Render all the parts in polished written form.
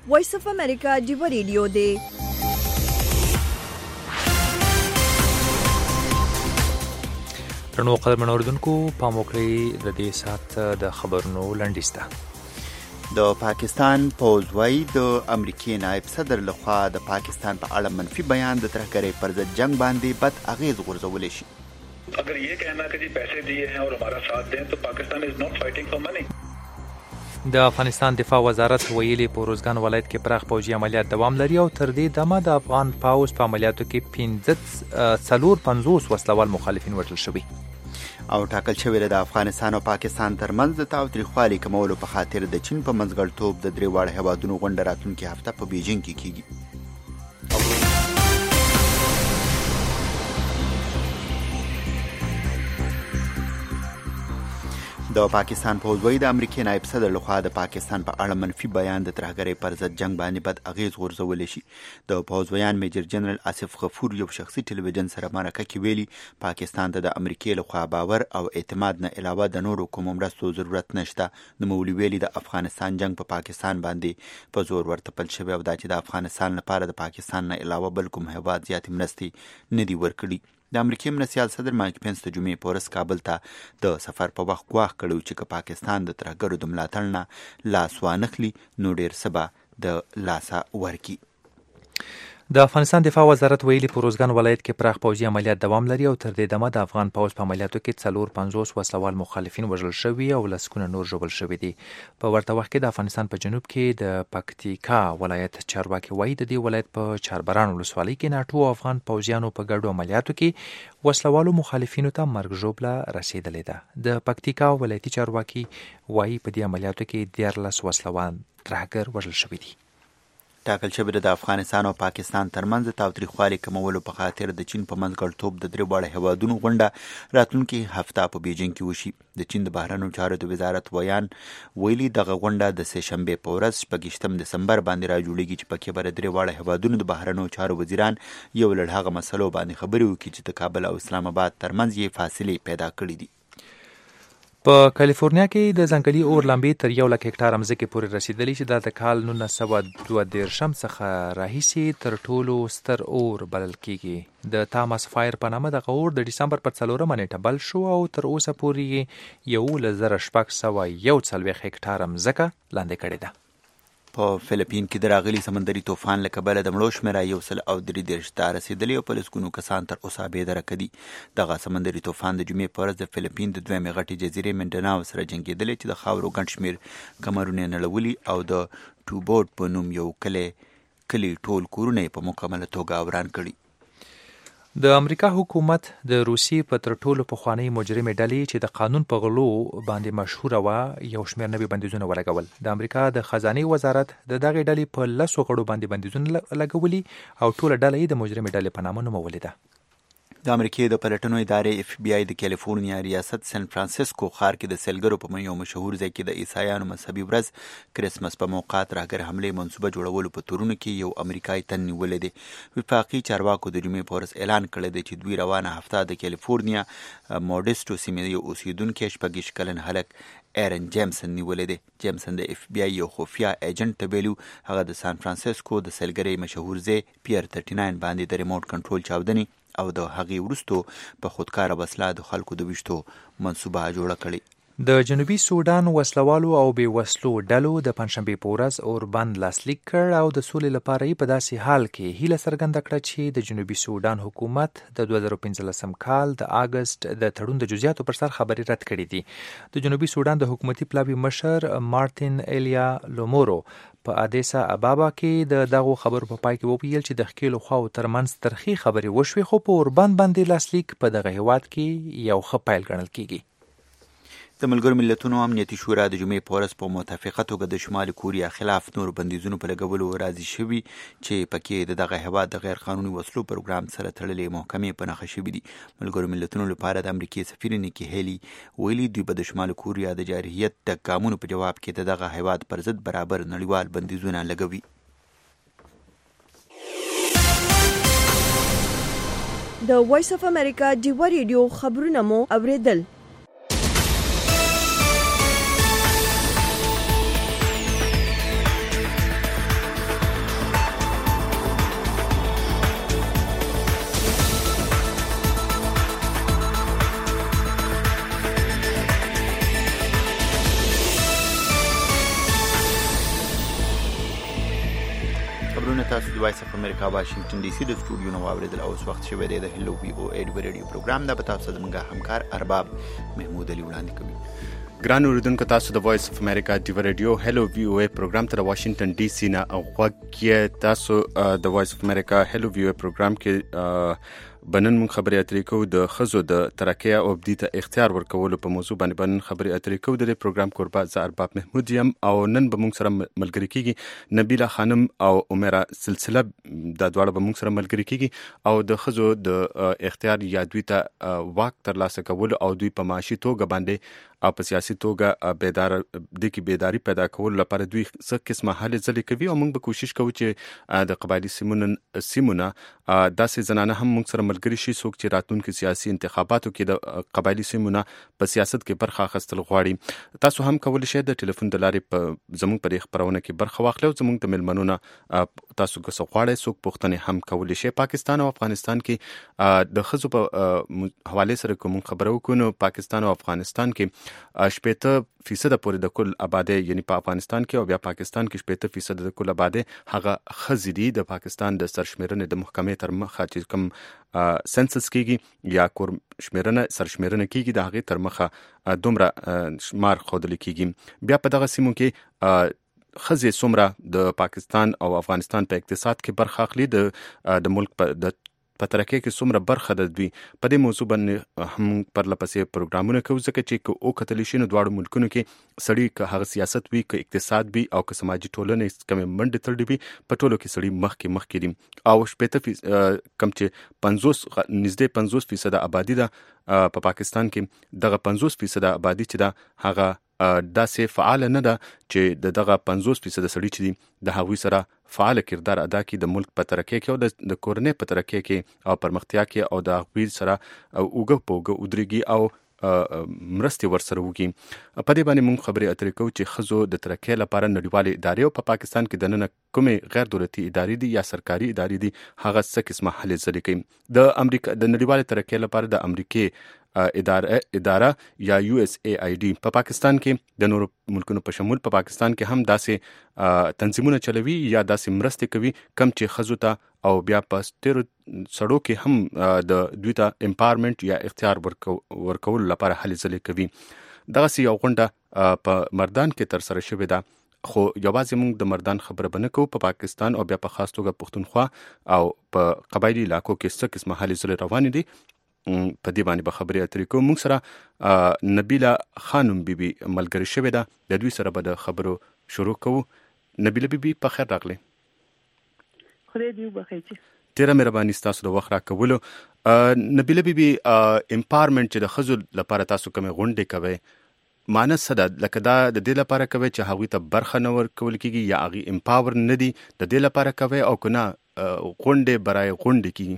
وایس اف امریکا ډیو ریډیو دی. رڼو قدرمن اوردونکو پام وکړئ د دې ساعت د خبرونو لنډیسته. د پاکستان پوځ وايي د امریکای نائب صدر لخوا د پاکستان په اړه منفي بیان د ترهګرۍ پر ضد جنگ باندې بد اغیز غورځولی شي. اگر یہ کہنا کہ جی پیسے دیے ہیں اور ہمارا ساتھ دیں تو پاکستان از ناٹ فائٹنگ فار منی. د افغانستان دفاع وزارت ویلي په روزګان ولایت کې پراخ پوځي عملیات دوام لري او تر دې دمه د افغان پوځ په عملیاتو کې 450 وسلوال مخالفین وژل شوي او ټاکل شوی د افغانستان او پاکستان ترمنځ د تاوتریخوالي کمولو په خاطر د چین په منځګړیتوب د درې واړه هیوادونو غونډه راتلونکې هفته په بیجینګ کې کیږي. د پاکستان پوځ وايي د امریکای نائب صدر لخوا د پاکستان په اړه منفي بیان د ترهګرۍ پر ضد جنگ باندې بد اغیز غورځولی شي. د پوځ ویان میجر جنرال آصف غفور یو شخصي ټلویزیون سره مرکه کې ویلي پاکستان ته د امریکای لخوا باور او اعتماد نه علاوه د نورو کومو مرستو ضرورت نشته. نوموړي ویلي د افغانستان جنگ په پاکستان باندې په زور ورتپل شوی او دا چې د افغانستان لپاره د پاکستان نه علاوه بل کوم هیواد زیاتې مرستې نه دي ورکړي. د امریکای مرستیال صدر مایک پینس د جمعې په ورځ کابل ته د سفر په وخت ګواښ کړی چې که پاکستان د ترهګرو د ملاتړ نه لاس وانخلي نو ډېر څه به د لاسه ورکړي. د افغانستان دفاع وزارت ویلي په روزګان ولایت کې پراخ پوځي عملیات دوام لري او تر دې دمه د افغان پوځ په عملیاتو کې 450 وسلوال مخالفین وژل شوي او لسګونه نور ژوبل شوي دي. په ورته وخت کې د افغانستان په جنوب کې د پکتیکا ولایت چارواکي وایي د دې ولایت په چاربران ولسوالۍ کې ناټو افغان پوځیانو په ګډو عملیاتو کې وسلوالو مخالفینو ته مرګ ژوبله رسیدلې ده. د پکتیکا ولایتي چارواکي وایي په دې عملیاتو کې 14 وسلوال ترهګر وژل شوي دي. ټاکل شوی د افغانستان او پاکستان ترمنځ د تاوتریخوالي کمولو په خاطر د چین په منځګړیتوب د درې واړه هیوادونو غونډه راتلونکې هفته په بیجینګ کې وشي. د چین د بهرنیو چارو د وزارت ویان ویلي دغه غونډه د سه شنبې په ورځ 28 دسمبر باندې راجوړیږي چې پکې به د درې واړه هیوادونو د بهرنیو چارو وزیران یو لړ هغه مسلو باندې خبرې وکړي چې د کابل او اسلام آباد ترمنځ یې فاصلې پیدا کړې دي. په کالیفورنیا کې د ځنګلي اور لمبې تر 100,000 هکټاره مځکې پورې رسیدلې چې دا د کال 1932 څخه راهیسې تر ټولو ستر اور بلل کیږي. د تاماس فایر په نامه دغه اور د ډسمبر پر 4 نیټه بل شو او تر اوسه پورې 1,641 هکټاره مځکه لاندې کړې ده. په فلیپین کې د راغلي سمندري طوفان له کبله د مړو شمېره 133 ته رسېدلې او په لسګونو کسان تر اوسه بېدرکه دي. دغه سمندري طوفان د جمعې په ورځ د فلیپین د دویمې غټې جزیرې منډناو سره جنګېدلی چې د خاورو ګڼ شمېر کمرونه یې نړولي او د ټوبوټ په نوم یو کلی ټول کورونه یې په مکمله توګه وران کړي. د امریکا حکومت د روسیې په تر ټولو پخوانۍ مجرمې ډلې چې د قانون په غلو باندې مشهوره وه یو شمېر نوي بندیزونه ولګول. د امریکا د خزانې وزارت د دغې ډلې په 10 غړو باندې بندیزونه لګولي او ټوله ډله یې د مجرمې ډلې په نامه نومولې ده. د امریکای د پلټنو ادارې FBI د کالیفورنیا ریاست سان فرانسیسکو ښار کې د سیلګرو په یو مشهور ځای کې د عیسایانو مذهبي ورځ کرسمس په موقع ترهګر حملې منصوبه جوړولو په تورونو کې یو امریکایي تن نیولی دی. وفاقي چارواکو د جمعې په ورځ اعلان کړی دی چې دوی روانه هفته د کالیفورنیا موډسټو سیمې یو اوسیدونکی 26 کلن هلک ایرن جیمسن نیولی دی. جیمسن د FBI یو خفیه ایجنټ ته ویلي هغه د سان فرانسیسکو د سیلګرۍ مشهور ځای پیر 39 باندې د ریموټ کنټرول چاودنې او د هغې وروستو په خودکاره وسله د خلکو د ویشتو منصوبه جوړه کړې. د جنوبي سودان وسلوالو او بې وسلو ډلو د پنځشنبې په ورځ اوربند لاسلیک کړ او د سولې لپاره یې په داسې حال کې هیله څرګنده کړه چې د جنوبي سودان حکومت د 2015 کال د اگست د تړون د جزئیاتو پر سر خبرې رد کړې دي. د جنوبي سودان د حکومتي پلاوي مشر مارتین ایلیا لومورو په ادیسا ابابا کې د دغو خبرو په پای کې وویل چې د ښکېلو خواو ترمنځ ترخې خبرې وشوې خو په اوربند باندې لاسلیک په دغه هیواد کې یو ښه پیل ګڼل کیږي. د ملګرو ملتونو امنیتي شورا د جمعې په ورځ په متفقه توګه د شمال کوریا خلاف نور بندیزونو په لګولو راضي شوي چې پکې د دغه هیواد د غیر قانوني وسلو پروګرام سره تړلې محکمې په نښه شوي دي. ملګرو ملتونو لپاره د امریکای سفیر نیکی هیلی ویلي دوی به د شمال کوریا د جارحیت د ګامونو په جواب کې د دغه هیواد پر ضد برابر نړیوال بندیزونه لګوي. د وایس اف امریکا ډیو ریډیو خبرونه مو اوریدل. خبرونه تاسو د وایس اف امریکا واشنگټن ډي سي د سټوډیو نو واوریدل او وخت شوی دی د هلو وی او ای ریډیو پروګرام د تاسو زموږ همکار ارباب محمود علي وړاندې کوي. ګران اوریدونکو تاسو د وایس اف امریکا ډي ریډیو هلو وی او ای پروګرام ته واشنگټن ډي سي نه غوږی تاسو د وایس اف امریکا هلو وی او ای پروګرام کې بنن من خبري اترې کو د خزو د ترقیه او بدی ته اختیار ورکول په موضوع باندې بنن خبري اترې کو د پروګرام قربا ز ارباب محمود یم او نن به موږ سره ملګری کیږي نبیله خانم او عمره سلسله د دواړه به موږ سره ملګری کیږي او د خزو د اختیار یا دوی ته واک تر لاسه کول او دوی په معاشي توګه باندې او په سیاسي توګه بیداری پیدا کول لپاره دوی څه قسمه هلې ځلې کوي او موږ به کوشش کوو چې د قبایلی سیمونه داسې زنانه هم موږ سره ملګری شي څوک چې راتلونکي سیاسي انتخاباتو کې د قبایلی سیمونه په سیاست کې برخه اخیستل غواړي. تاسو هم کولی شئ د ټلیفون د لارې په زموږ په خبرونه کې برخه واخلئ او زموږ د ملمنونو تاسو که څه غواړئ څوک پوښتنې هم کولی شئ. پاکستان او افغانستان کې د ښځو په حواله سره کوم خبرو کو پاکستان او افغانستان کې 80% پورې د کل آبادی یعنی په افغانستان کې او بیا پاکستان کې 80% د کل آبادی هغه ښځې دي. د پاکستان د سرشمیرنې د محکمې تر مخه چې کوم سنسس کیږي یا کور شمیرنه سرشمیرنه کیږي د هغه تر مخه دومره شمار خودل کیږي. بیا په دغه سیمو کې ښځې څومره د پاکستان او افغانستان په اقتصاد کې برخه اخلي د ملک په ترقیه کې څومره برخه ده دوی په دې موضوع باندې هم پرلپسې پروګرامونه کوو ځکه چې او کتلی شي نو دواړو ملکونو کې سړی که هغه سیاست وي که اقتصاد وي او که سماجي ټولنې کمې منډې تړلې وي په ټولو کې سړی مخکې دي او 80% کم چې نږدې 50% آبادی ده په پاکستان کې دغه 50% آبادی چې ده هغه داسې فعال نه ده چې دغه 50% سړي چې دي د هغوی سره فعال کردار ادا کړي د ملک په ترقیه کې او د کورنۍ په ترقیه کې او پرمختیا کې او د هغوی سره اوږه په اوږه ودرېږي او مرستې ورسره وکړي. په دې باندې موږ خبرې اترې کوو چې ښځو د ترقیه لپاره نړیوالې ادارې او په پاکستان کې دننه کومې غیر دولتي ادارې دي یا سرکاري ادارې دي هغه څه قسمه هلې ځلې کوي. د امریکا د نړیوالې ترقیه لپاره د امریکې اداره یا USAID په پاکستان کې د نورو ملکونو په شمول په پاکستان کې هم داسې تنظیمونه چلوي یا داسې مرستې کوي کم چې ښځو ته او بیا په سترو سړو کې هم د دوی ته امپاورمنټ یا اختیار ورکول لپاره هلې ځلې کوي. دغسې یو غونډه په مردان کې تر سره شوې ده خو یوازې موږ د مردان خبره به نه کوو. په پاکستان او بیا په خاص توګه پښتونخوا او په قبایلی علاقو کې څه قسمه هلې ځلې روانې دي په دې باندې به خبرې اترې کوو. موږ سره نبیله خانم بیبي ملګرې شوې ده د دوی سره به د خبرو شروع کوو. نبیله بیبي په خیر راغلی. خدای دې وبخښي. ډېره مهرباني ستاسو د وخت راکولو. نبیله بیبي امپاورمنټ چې د ښځو لپاره تاسو کومې غونډې کوئ معنی څه ده؟ لکه دا د دې لپاره کوئ چې هغوی ته برخه نه ورکول کېږي یا هغوی امپاور نه دي د دې لپاره کوئ او که نه غونډې برای غونډې کېږي؟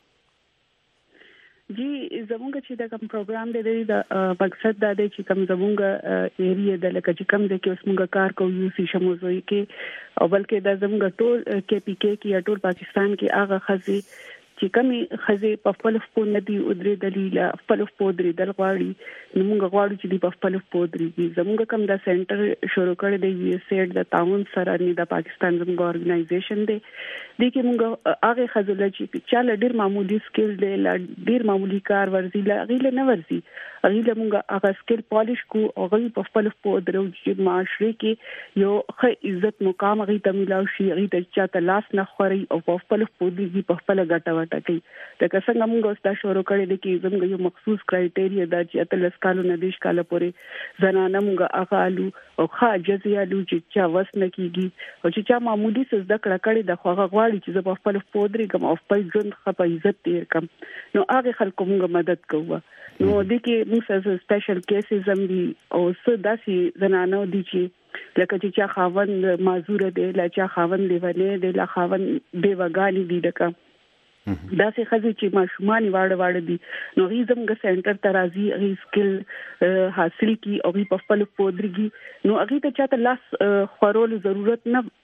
جی زمونږ چې دا کوم پروګرام دی د مقصد دا دی چې کوم زمونږ ایریا د لکه چې کوم دی کې اوس موږ کار کوو یو سی شموزوي کې او بلکې دا زمونږ ټول KPK کې یا ټول پاکستان کې هغه ښځې چې کومې ښځې په خپل خپل ندي او درې دلیل خپل خپل درې دل غواړي نو موږ غواړو چې په خپل خپل درې زموږ کوم دا سنټر شروع کړی دی USAID د تعاون سره نه د پاکستان زموږ ارګنایزیشن دی د کې موږ هغه ښځې چې چاله ډیر معمولی سکل دی ډیر معمولی کار ورزي غیله نه ورزي غیله موږ هغه سکل پالیش کو او غي په خپل خپل درو چې معاشري کې یو ښه عزت مقام غي تملاو شي غي د چاته لاس نه خوري او په خپل خپل دی په خپل ګټه ټکی د څنګه موږ اوس دا شروع کړی دی چې زموږ یو مخصوص کرایټیریا دا چې اتلس کالو نه دیش کال پورې زنانه موږ اغالو او ښه جزیالو چې چا وس نه کیږي او چې چا معمولی څه زده کړه کړې د خوغه غواړي چې زه په خپل پودري کوم او خپل ژوند په عزت تیر کم نو هغه خلکو موږ مدد کوو. نو د کې موږ سره سپیشل کیسز هم دي او څه داسې زنانه دي چې لکه چې چا خاوند معذور دی لا چا خاوند لیونه دی لا خاوند بیوګانی دی دکا دا سه خزي چې ماشومان واړه دي نو هی زموږ سنټر ته راځي هی سکل حاصل کی او په خپل پودريږي نو هغه ته چاته لاس خورول ضرورت نه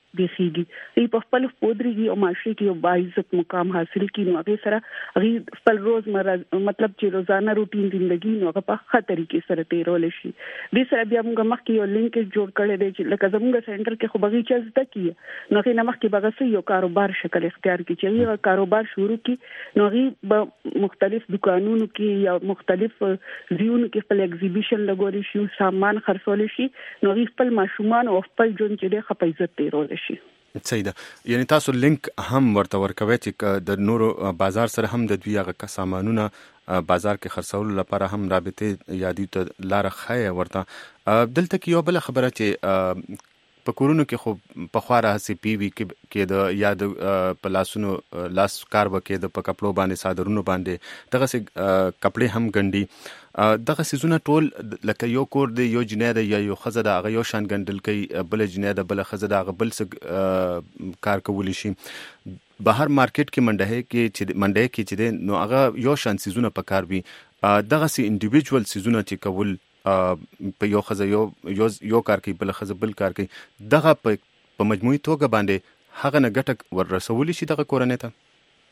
دیږي په خپل پودريږي او معاشري کې یو باعزت مقام حاصل کړي. نو هغه سره هغه خپل روزمره مطلب چې روزانه روټین ژوندۍ نو هغه په ښه طریقې سره تیرول شي. د سره بیا موږ مخکې یو لینک جوړ کړی دی چې لکه زموږ سنټر کې خو بغي چې زده کیه نو هغه مخکې بغه یو کاروبار شکل اختیار کړي چې یو کاروبار شروع کړي نو هغه مختلف دکانونو کې یا مختلف ځایونو کې خپل ایگزیبیشن لګول شي سامان خرڅول شي نو هغه خپل ماشومان او خپل جون چې د خپایزت تیرول شي. صحیح ده. یعنی تاسو لینک هم ورته ورکوي چې د نورو بازار سره هم د دوی هغه سامانونه بازار کې خرڅول لپاره هم رابطه یادی ته لار خای ورته. دلته کې یو بل خبره چې په کورونو کې خو په خواره سي پی وی کې د یاد په لاسونو لاس کار وکړي د په کپړو باندې صادرونو باندې دغه سي کپړې هم ګنډي دغه سيزونه ټول لکه یو کور دی یو جنیاده یا یو خزه د هغه یو شان ګنډل کوي بل جنیاده بل خزه د هغه بل څه کار کولی شي. بهر مارکیټ کې منډه کې چې نو هغه یو شان سيزونه په کار وي دغه سي انډیویډوال سيزونه چې کول په یو خزه یو کار کوي بل خزه بل کار کوي دغه په مجموعي توګه باندې هغه نه ګټه ورسول شي دغه کورنۍ ته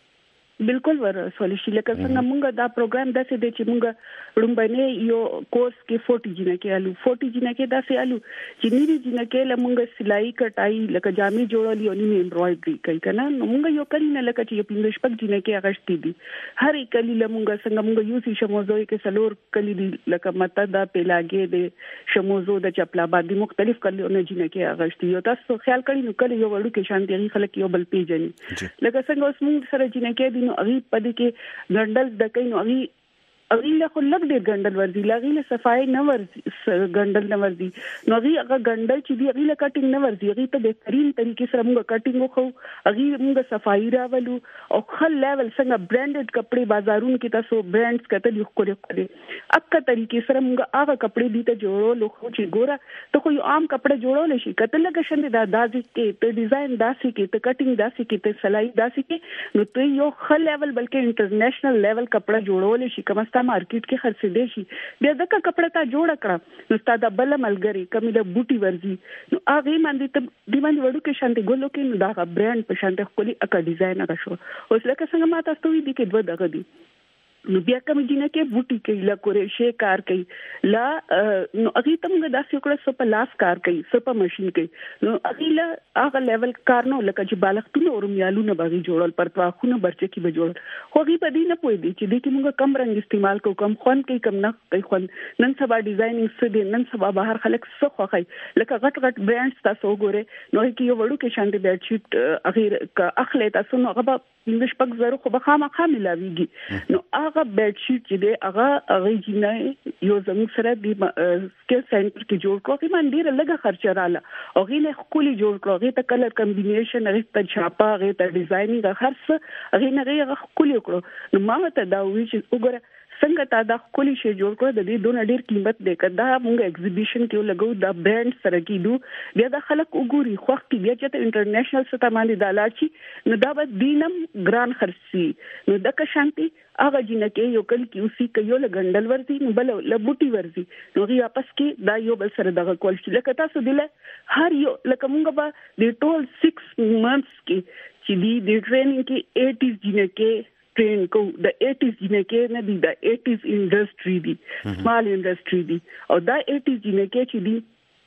بالکل ورسول شي. لکه څنګه موږ دا پروګرام داسې دی چې موږ رومبنه یو کورس کې 40 جنہ کې الو 40 جنہ کې داسې الو چې نیری جنہ کې لمونږ سلای کټای لکه جامې جوړولې او نیمه امبرايډري کوي کنه نو موږ یو کلی نه لکه چې 15 شپږ جنہ کې اغشتي دي هر کلی لمونږ څنګه موږ یو سي شموزوي کې سلور کلی دي لکه متدا پیلاګې دي شموزو د چپلاباد دي مختلف کلیونه جنہ کې اغشتي یو تاسو خیال کړئ نو کلی یو وړو کې شانتي خلک یو بل پیژني لکه څنګه اوس موږ سره جنہ کې نو اغي پدې کې ګندل د کین نو اغي له خلک دې ګندل ورزي لاغي له صفای نه ورزي ګندل نه ورزي نو اغي هغه ګندل چې دی اغي له کټینګ نه ورزي اغي ته بهترین طریقې سره موږ کټینګ وکړو اغي موږ صفای راولو او خل لیول څنګه برانډډ کپڑے بازارونو کې تاسو برانډز کتل یو کړی اکه طریقې سره موږ هغه کپڑے دي ته جوړو خو چې ګوره ته خو یو عام کپڑے جوړول شي کتل لګ شند دا دازي کې ته ډیزاین داسي کې ته کټینګ داسي کې ته سلای داسي کې نو ته یو خل لیول بلکې انټرنیشنل لیول کپڑا جوړول شي کومه مارکیټ کې خرڅ دي شي بیا دغه کپڑا تا جوړ کړه نو ستاسو بل ملګری کمیله بوټي ورزي نو هغه باندې ته دی باندې وړو کې شانتي ګلو کې نو دا برانډ په شانتي خپل اکا ډیزاین هغه شو اوس لکه څنګه ما تاسو وی دي کې دوه دغه دي نو بیا کوم جنہ کې بوټي کې لا کورې کار کوي لا نو اغه تمګه داسې کړه سو په لاس کار کوي سو په ماشين کوي نو اغه لا هغه لیول کار نو لکه چې بالښتونه او رومیالونه بغي جوړول پرتواخونه برچه کې به جوړ خو غي په دې نه پوي دي چې دې کې موږ کم رنگ استعمال کو کم خون کې کم نه کوي خون نن سبا ډیزاینینګ څه دي نن سبا بهر خلک څه خوخي لکه غټ برانډز تاسو ګوره نو کې یو وړو کې شانتي بیډ شیټ اخیر اخله تاسو نو هغه د شپږ زره خو به خامخا ملاويږي نو هغه بیډ شیټ چې دی هغه جنې یو زموږ سره د سکل سنټر کې جوړ کړو چې من ډیر لږه خرچه رااله او غینه خولي جوړ کړو غي ته کلر کمبینیشن غي ته چاپا غي ته ډیزاینینګ هرڅ غینه غي خولي کړو نو ما ته دا وی چې وګوره څنګه تا دا خولي شي جوړ کړو د دې دونه ډیر قیمت دی کدا موږ ایگزیبیشن کې لګو دا برانډ سره کیدو بیا د خلک وګوري خو کې بیا چې انټرنیشنل سطح باندې دالاشي نو دا به دینم ګران خرسي نو د که شانتي هغه جنہ کې یو کل کې اوسې کيو لګندل ورزي نو بل لبوټي ورزي نو غي واپس کې دا یو بل سره دغه کول شي لکه تاسو دله هر یو لکه موږ به د ټول 6 months کې چې دی ټریننګ کې 80 جنہ کې train को the 80s जिने के ने दी द 80s इंडस्ट्री दी स्मॉल इंडस्ट्री दी और द 80s जिने के ची दी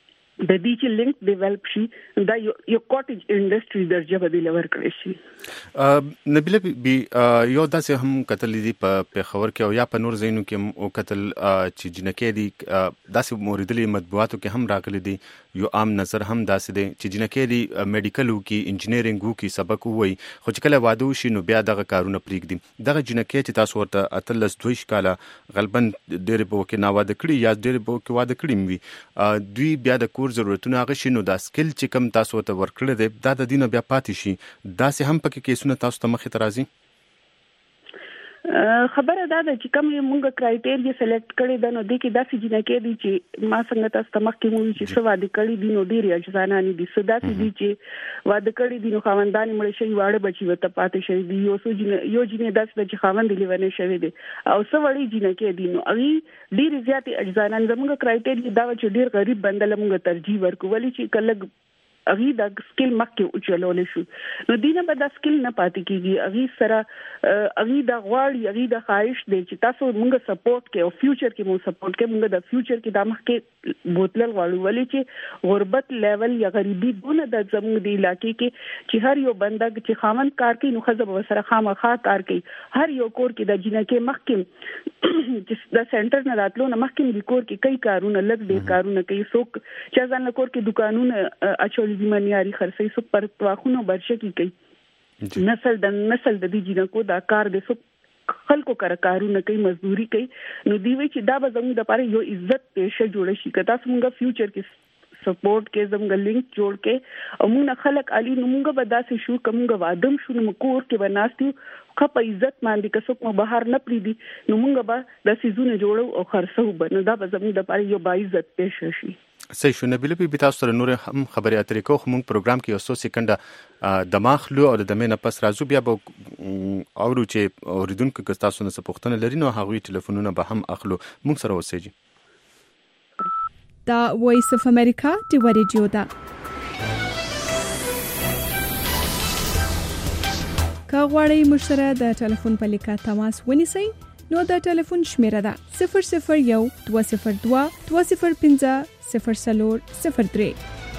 د دې چې لینک ډیولپ شي دا یو کاټیج انډستری درجه بدله ورکړي شي نبیله بي یو داسې هم قتل دي په خبر کې او یا په نور زینو کې او قتل چې جنکې دي داسې موریدلې مطبوعاتو کې هم راغلي دي یو عام نظر هم داسې دي چې جنکې دي میډیکل او کې انجینیرینګ او کې سبق وای خو چې کله واده شي نو بیا دغه کارونه پریږدي دغه جنکې چې تاسو ورته اتلس دویش کاله غالبا ډېر به کې ناواده کړی یا ډېر به کې واده کړی وي دوی بیا د کور ضرورتونه هغه شي نو دا سکل چې کم تاسو ته ورکړل دي دا د دینه بیا پاتې شي دا سه هم پکې کیسونه تاسو ته مخې ترازي خبره دا ده چې کوم موږ کرایټیریا سلیکټ کړی دا نو د کې داسې جنکې دي چې ما څنګه تاسو ته مخکې مو چې څه واده کړی دي نو ډیر اجزانانی دي سداسي دي چې واده کړی دي نو خاوندان مړ شي واړه بچي وته پاتې شي دي یو جنې داسې چې خاوند لیونه شوی دي او څو وړي جنکې دي نو اغي ډیر زیات اجزانان زموږ کرایټیریا دا چې ډیر غریب بندل موږ ترجیح ورکو ولې چې کله اغي دا سکل مخکې اوچلول شو نو دینه به دا سکل نه پاتې کیږي اغي سره اغي دا غواړي اغي دا خواهش دی چې تاسو موږ سپورټ کې او فیوچر کې مو سپورټ کې موږ د فیوچر کې د مخکې بوتل غواړو ولې چې غربت لیول یا غریبي دونه د زموږ د علاقې کې چې هر یو بنده چې خامن کار کوي نو خزه به سره خامخا کار کوي هر یو کور کې د جنکه مخکې چې د سنټر نه راتلو نه مخکې د کور کې کئی کارونه لږ ډیر کارونه کوي څوک چې ځان له کور کې دکانونه اچولې دي منیاري خرڅي څوک پر واخونو برشکي کوي نسل د دې جنکو دا کار د څوک خلکو کارونه کوي مزدوري کوي نو دی وی چې دا به زموږ د لپاره یو عزت پیشه جوړ شي که تاسو موږ فیوچر کې سپورټ کې زموږ لینک جوړ کې او موږ خلک علي نو موږ به داسې شو کومه وادم شو نو کور کې بناستیو خو په عزت باندې که څوک مو بهر نه پریدي نو موږ به د سيزونه جوړو او خرڅو بنو دا به زموږ د لپاره یو با عزت پیشه شي صحیح شو نبیل بي تاسو سره نور هم خبرې اترې کوو موږ پروګرام کې یو سکنډه دماغ لو او د دمه نه پس راځو بیا به اورو چې اوریدونکو که تاسو نه پوښتنه لري نو هغوی ټلیفونونه به هم اخلو موږ سره اوسېږي دا وایس اف امریکا دی ریډیو دا کا غواړئ مشره د ټلیفون په لیکه تماس ونیسئ نو د ټلیفون شمیره ده 001 202 205 0003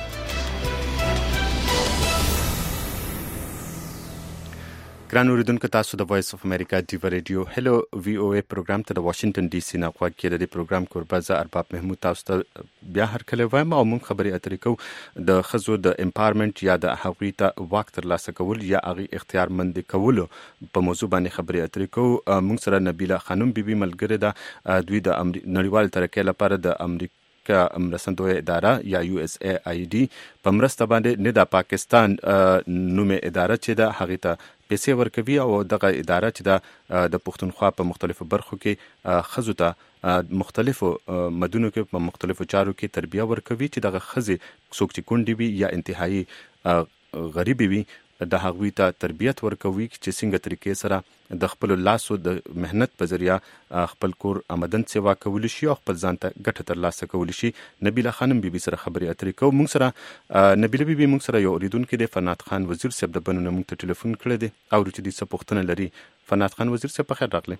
ګران اوریدونکو تاسو د وایس اف امریکا دی ریډیو هلو وی او ای پروګرام ته د واشنگټن ډي سي نه غواړم چې د پروګرام کوربازه ارباب محمود تاسو ته بیا هر کله وایم او موږ خبرې اترې کوو د خزو د امپاورمنت یا د هغوی ته واک ترلاسه کول یا هغه اختیارمند کول په موضوع باندې خبرې اترې کوو موږ سره نبیله خانم بیبي ملګری ده دوی د نړیوال ترقۍ لپاره د امریکا مرستندوی اداره یا USAID په مرسته باندې نه د پاکستان نومه اداره چې د هغه ته پیسې ورکوي او دغه اداره چې د پښتونخوا په مختلفو برخو کې خزو ته مختلفو مدونو کې په مختلفو چارو کې تربیه ورکوي چې دغه خزي څوک چې کونډي وي یا انتهایی غریبي وي د هغوی ته تربیت ورکوي چې څنګه طریقې سره د خپل لاسو د مهنت په ذریعہ خپل کور آمدن سیوا کول شي او خپل ځان ته ګټه ترلاسه کول شي نبیله خانم بیبي سره خبرې اترې کوو موږ سره نبیله بیبي موږ سره یو اوریدونکو دی فنات خان وزیر صاحب د بنونه موږ ته ټلیفون کړی دی او چې دې څه پوښتنه لري فنات خان وزیر صاحب په خیر راغلی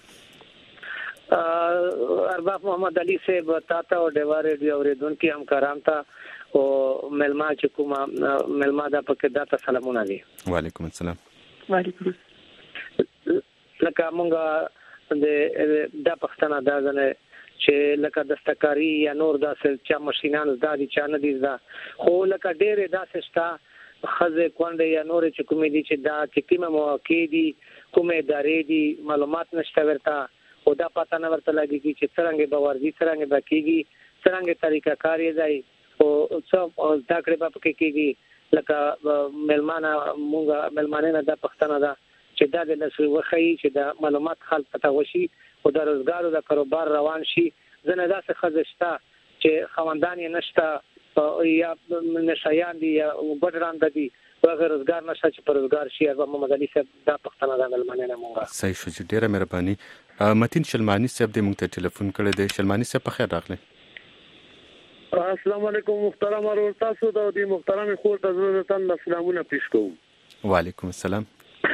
ارباب محمد علي صاحب تاته او ډیوا ریډیو اوریدونکو همکاران ته او ملما چې کومه ملما دا پکې داته سلامونه دي وعلیکم السلام وعلیکم لکه مونږه د پښتنه دا ځنه چې لکه دستکاری یا نور داسې چې ماشينان زدادي چا نه دي زدا خو لکه ډېر داسې شته خزه کونډه یا نور چې کومې دي چې دا چې کومه مواقع دي کومه ادارې دي معلومات نشته ورته او دا پته نه ورته لګي چې څنګه به ورزي څنګه به کیږي څنګه طریقه کار یې دی او څو دا کړي په کې کېږي لکه ملمانه مونږه ملمانه نه د پښتنه دا چې دا د نسوي وخی چې د معلومات خلک پته وشي او د روزګار او د کاروبار روان شي زنه داسې خزشته چې خوندان یې نشته یا نشایان دي یا بډران دي هغه روزګار نشه چې پر روزګار شي ارباب محمد علي صاحب د پښتنه د ملمانه نه مونږه صحیح شو چې ډیره مهرباني متین شلمانی صاحب دې موږ ته ټلیفون کړی دی شلمانی صاحب په خیر راغلی السلام علیکم محترم اور تاسو د دې محترم خور ته ضرورتن سلامونه پیش کوم وعلیکم السلام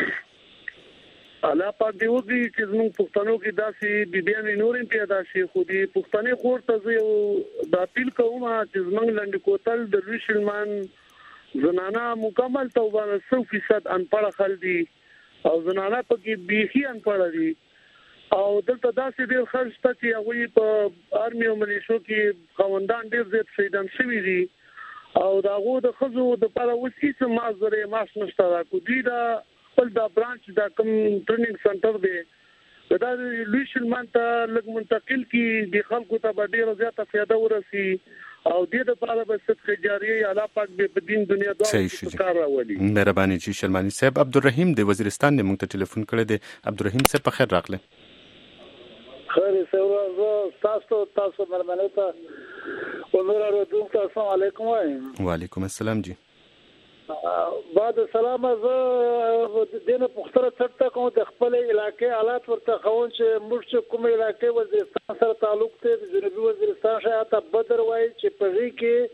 الله پاک دې وږي چې موږ پښتنو کې داسې بیبيان نورم پیدا شي خو دې پښتنې خور ته یو د اپیل کوم چې موږ لاندې کوتل د ریشلمان زنانا مکمل توبه 100% انپړه خل دي او زنانا پکې بیخي انپړه دي او دلته داسې ډېر خرج ته چې هغه په آرمي او ملیشو کې خوندان ډېر زیات شهیدان شوي دي او داغه د خزو د لپاره وسیسه مازره ماش نشته دا کو دي دا خپل دا برانچ دا کوم ټریننګ سنټر دی دا لوی شلمان ته لګ منتقل کی د خلکو ته ډېر زیاته فایده ورسي او دې د لپاره به صدقه جاریه الله پاک به په دین دنیا دوه کار راولي مهرباني چې شلمانی صاحب عبدالرحیم د وزیرستان نه موږ ته ټلیفون کړی دی عبدالرحیم صاحب په خیر راغلی خیر تاسو مرمنه ته ونور اردوونکو السلام علیکم وعلیکم السلام جی بعد سلام زه دینه پختره څټه کوم د خپل علاقې حالات ورته خوون چې موږ کوم علاقې وزیرستان سره تعلق ته د جنوبي وزیرستان شاته بدر وای چې په دې کې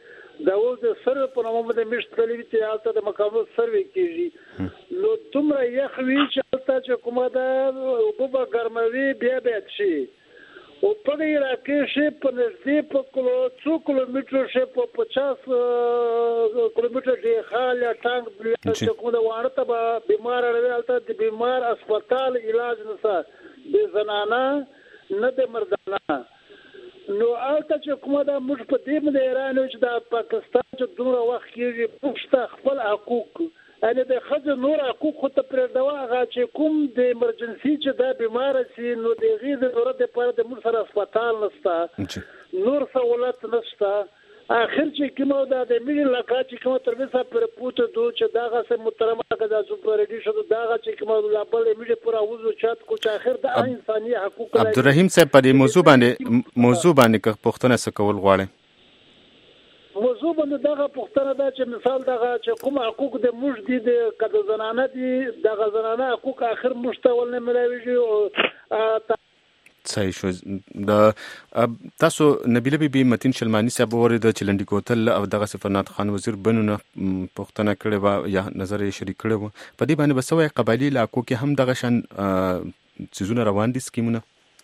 دا اوس د سروې په نوم باندې مشتلې چې حالت د مقامو سروې کیږي نو دومره یخ وی چې تاسو کومه دا وبو ګرموي بیا شي او په دې راکې شي په نږدې په څو کیلومتر شي په 50 کیلومتر دی خال یا ټانک چې کومه واره ته بیمار راځي د بیمار هسپتال علاج نشته د زنانه نه د مردانه نو البته چې کومه دا موږ په دې باندې ایران چې د پاکستان چې دومره وخت کېږي پښته خپل حقوق ان د خځو نور حقوق ته پرېږدوا هغه چې کوم د ایمرجنسي چې دا بیمار سي نو د غیر ضرورت لپاره د موږ سره هسپتال نشته نور سہولت نشته اخر چې کومه دا د ملي لکه چې کومه تر وسه پر پوت دوه چې داغه سم محترمه کدا سپر ایډیشن داغه چې کومه لا بل ملي پر اوزو چات کو چې اخر د انساني حقوق عبدالرحیم صاحب په دې موضوع باندې که پښتنه سکول غواړي موضوع باندې دغه پښتنه دا چې مثال دغه چې کوم حقوق د موږ دي د کده زنانه دي دغه زنانه حقوق اخر مشتول نه ملایوي او صحیح شو د تاسو نبیله بیبي متین شلمانی صاحب ورید چې لنډی کوتل او دغه سفرنات خان وزیر بنونه پښتنه کړي وا یا نظر یې شریک کړي وو په دې باندې بسوي قبایلی علاقو کې هم دغه شان سيزونه روان دي سکیمونه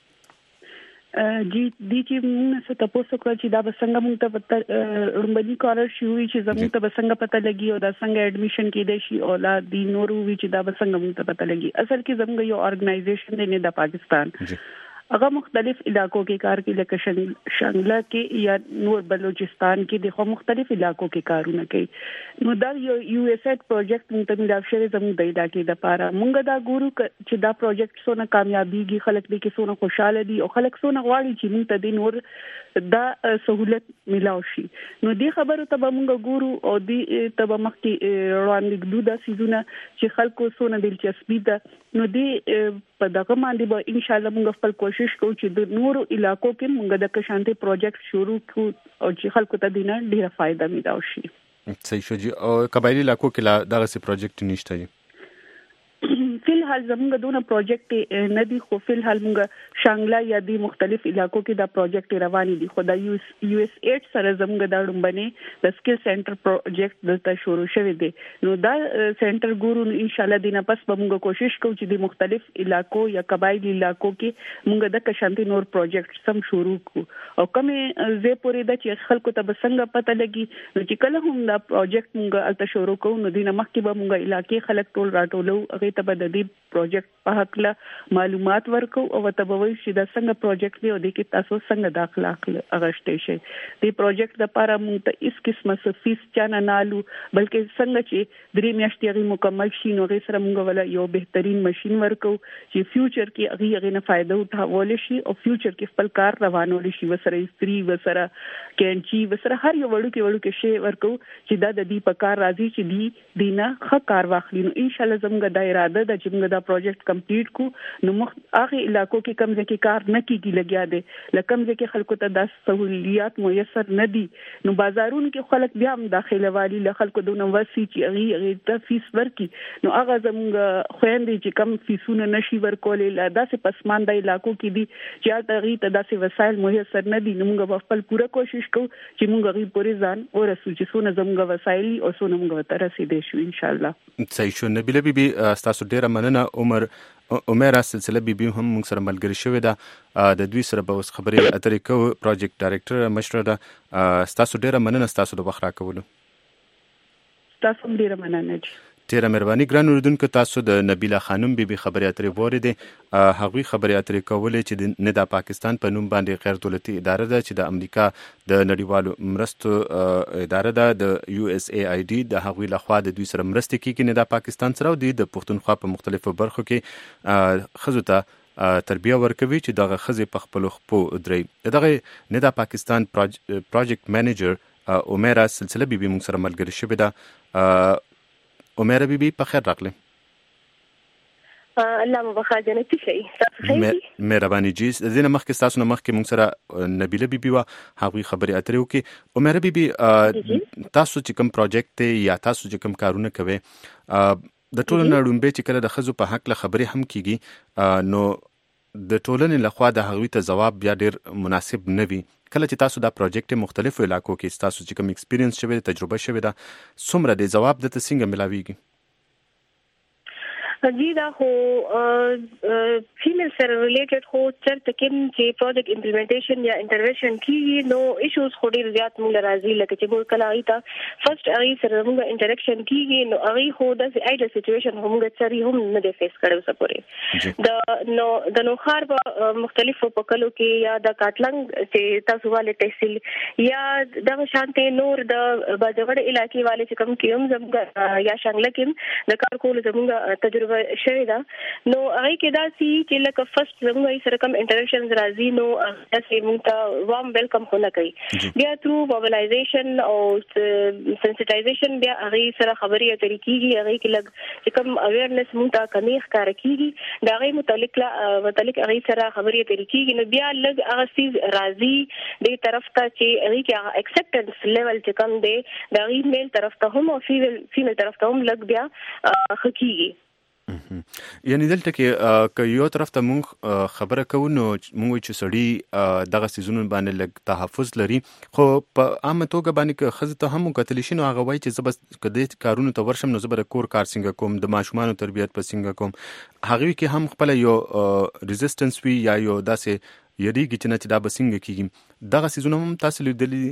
جی چې موږ څه تاسو کړی چې دا بسنګ موږ ته رومبني کارر شوی چې زموږ ته بسنګ پته لګي او دا څنګه اډمیشن کېدې شي او لا دی نورو وی چې دا بسنګ موږ ته پته لګي اصل کې زموږ یو ارګنایزیشن دی نه د پاکستان هغه مختلف علاقوں کې کار کوي لکه شانګلا کې یا نور بلوچستان کې د مختلف علاقوں کې کارونه کوي نو دا یو یو اس ایډ پروجیکټ موږ ته ملاب شوی زموږ د علاقې لپاره موږ دا ګورو چې دا پروجیکټ څونه کامیابیږي خلک دې کې څونه خوشاله دي او خلک څونه غواړي چې موږ ته د نور دا سہولت ملاو شي نو دې خبرو ته موږ ګورو او دې ته مخکې روان دي دا سيزونه چې خلکو څونه دلچسپي ده نو دې په دغه باندې به ان شاء الله موږ خپل کوشش کوو چې د نورو علاقو کې موږ د کشانتي پروجیکټ شروع کړو او چې خلکو ته دینه ډیره فائدہ ملاو شي صحیح شو جی او قبایلی علاقو کې دغه سي پروجیکټ نشته جی فلحال زموږ دونه پروجیکټ نه دي خو فلحال موږ شانګلا یا د مختلف علاقو کې دا پروجیکټ رواني دي خو دا یو اس ایډ سره زموږ دا ډومبنه د سکل سنټر پروجیکټ دلته شروع شوی دی نو دا سنټر ګورو ان شاء الله دینه پس به موږ کوشش کوو چې د مختلف علاقو یا قبایلی علاقو کې موږ د کشانتي نور پروجیکټ سم شروع کو او کومه زه پورې د چې خلکو ته بسنګ پته لګي نو چې کله هم دا پروجیکټ موږ الته شروع کوو نو دینه مخکې به موږ علاقې خلک ټول راټولو هغه ته به د دې پروجیکټ په حق له معلومات ورکو او ته به وایي چې دا څنګه پروجیکټ دی او د کې تاسو څنګه داخله اغشته شي د پروجیکټ لپاره موږ ته هیڅ قسمه فیس چانه نالو بلکې څنګه چې درې میاشتې غي مکمل شي نو غي سره موږ ولا یو بهترین ماشين ورکو چې فیوچر کې هغه نه فائدہ اٹھاول شي او فیوچر کې خپل کار روانول شي وسره استری وسره کینچی وسره هر یو وړو کې شی ورکو چې دا د دې په کار راځي چې دی دینه ښه کار واخلي نو ان شاء الله زموږ د اراده د چې موږ دا پروجیکټ کمپلیټ کو نو هغه علاقو کې کم ځکه کار نه کیږي لګیا دي لکه ځکه خلکو ته د سہولیات میسر نه دي نو بازارونو کې خلک بیا هم داخله والی له خلکو دونه وسی چې هغه ته فیس ورکي نو هغه زموږ خويندې چې کم فیسونه نشي ورکولې لا داسې پسمانده علاقو کې دي چې هغه ته داسې وسایل میسر نه دي نو موږ خپل پوره کوشش کوو چې موږ غي پورې ځان ورسو چې څونه زموږ وسایل او څونه موږ ته رسیدې شو ان شاء الله صحیح شو نبیله بیبي تاسو ډیره مننه عمر سلسله بیبي هم موږ سره ملګری شوې ده د دوی سره به اوس خبرې اترې کوو پروجیکټ ډایریکټر مشره ده تاسو ډیره مننه تاسو د وخت راکولو تاسو ډیره مننه ډیره مهرباني ګران اوریدونکو تاسو د نبیله خانم بیبي خبرې اترې وریدې هغوی خبرې اترې کولې چې نه د پاکستان په نوم باندې غیر دولتي اداره ده چې د امریکا د نړیوالو مرستو اداره ده د USAID د هغوی لخوا د دوی سره مرستې کیږي نه د پاکستان سره او د پښتونخوا په مختلفو برخو کې ښځو ته تربیه ورکوي چې دغه ښځې په خپلو خپو درې دغه نه د پاکستان پروجیکټ منیجر عمره سلسله بیبي موږ سره ملګری شوې ده عمره بیبي په خیر راغله الله مبارک جنتی شي تاسو خیر مهرباني جی زینه مخکې تاسو نه مخکې موږ سره نبیله بیبي وا هغه خبرې اترې وکي عمره بیبي تاسو چې کوم پروجیکټ یا تاسو چې کوم کارونه کوي د ټولو نړیوالو چې کله د خزو په حق له خبرې هم کیږي نو د ټولنې لخوا د هغوی ته جواب بیا ډیر مناسب نه وي کله چې تاسو دا پروجیکټ مختلفو علاقو کې تاسو چې کوم ایکسپیرینس شوی تجربه شوی دا څومره د جواب د څنګه ملاويږي؟ جی دا خو فیمیل سره ریلیټډ خو چرته کوم چې پروجیکټ امپلیمنټیشن یا انټرونشن کیږي نو ایشوز خو ډیر زیات موږ راځي لکه چې موږ کله ایتا فرست هغه سره موږ انټریکشن کیږي نو هغه خو د ایډل سچويشن هم سره هم نه دی فیس کړو سپورې د نو خار په مختلفو پکلو کې یا د کاټلنګ چې تاسو والے تحصیل یا د شانتي نور د باجوړ علاقې والے چې کوم کېم زموږ یا شانګل کې د کار کول زموږ تجربه شوی دا نو هغه کې دا سي چې لکه فرست زموږ سره کوم انټریکشنز راځي نو تاسو موږ ته وارم ویلکم خو نه کوي بیا تھرو موبلایزیشن او سنسټایزیشن بیا هغه سره خبرې اترې کیږي هغه کې لګ چې کوم اویرنس موږ ته کمی ښکار کیږي دا هغه متعلق هغه سره خبرې اترې کیږي نو بیا لګ هغه سیز راځي د طرف ته چې هغه کې اکسپټنس لیول چې کوم دی دا ایمیل طرف ته هم او فیمیل طرف ته هم لګ بیا خکېږي. یعنی دلته کې یو طرف ته مونږ خبره کوو نو مونږ چې سړی دغه سيزونو باندې لګ تحفظ لري خو په عامه توګه باندې خزه ته هم کتل شي نو هغه وایي چې زبر کدي کارونو ته ورشم نو زبر کور کار څنګه کوم د ماشومان تربيت په څنګه کوم هغه کې هم خپل یو ریزिस्टेंस وی یا یو داسې یریږي چې نه چې دا بسنګ کیږي دغه سيزونو هم تاسو لیدلی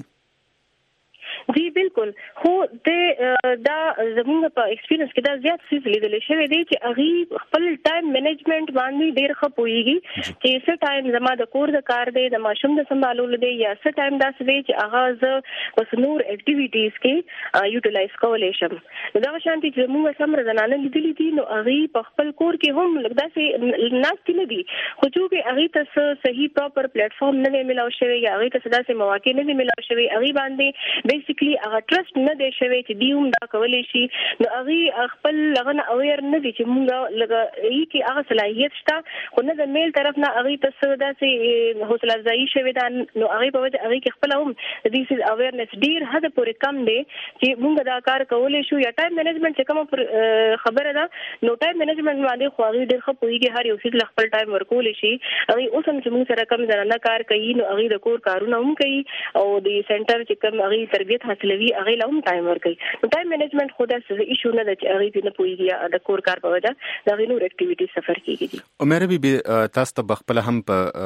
جی بالکل خو دا زموږ په ایکسپیرینس کې دا زیات څه لیدل شوی دی چې هغه خپل ټایم منیجمنت باندې ډیر ښه پوهیږي چې څه ټایم زما د کور د کار دی د ماشوم د سمبالول دی یا څه ټایم داسې دی چې هغه ز پس نور اکټیویټیز کې یوټیلایز کولای شم دا شانتي چې موږ سم رضانانه لیدلې دي نو هغه په خپل کور کې هم لږ داسې ناس نه دي خو چې هغه ته صحیح پراپر پلیټ فارم نه ملاو شوی یا هغه ته داسې مواقع نه ملاو شوی هغه باندې بیسیکلی هغه ټرست نه دی شوی چې دیوم دا کولای شي نو هغه خپل لغنه اویر نه دي چې موږ لګه یی کې هغه صلاحیت شته خو نه د میل طرف نه هغه ته داسې حوصله ځای شوی دا نو هغه په وجه هغه کې خپل هم دیس از اویرنس ډیر حد پورې کم دی چې موږ دا کار کولای شو یا ټایم منیجمنت چې کوم خبره ده نو ټایم منیجمنت باندې خو هغه ډیر ښه پوهیږي هر یو څه خپل ټایم ورکول شي هغه اوس هم چې موږ سره کم ځنه کار کوي نو هغه د کور کارونه هم کوي او د سنټر چې کوم هغه تربیت حاصلوي هغه لهم ټایم ورکوي نو ټایم منیجمنت خو دا څه ایشو نه ده چې هغه نه پوهیږي د کور کار په وجه دا نور اکټیویټي سفر کیږي. عمر بي تاسو ته بخپل هم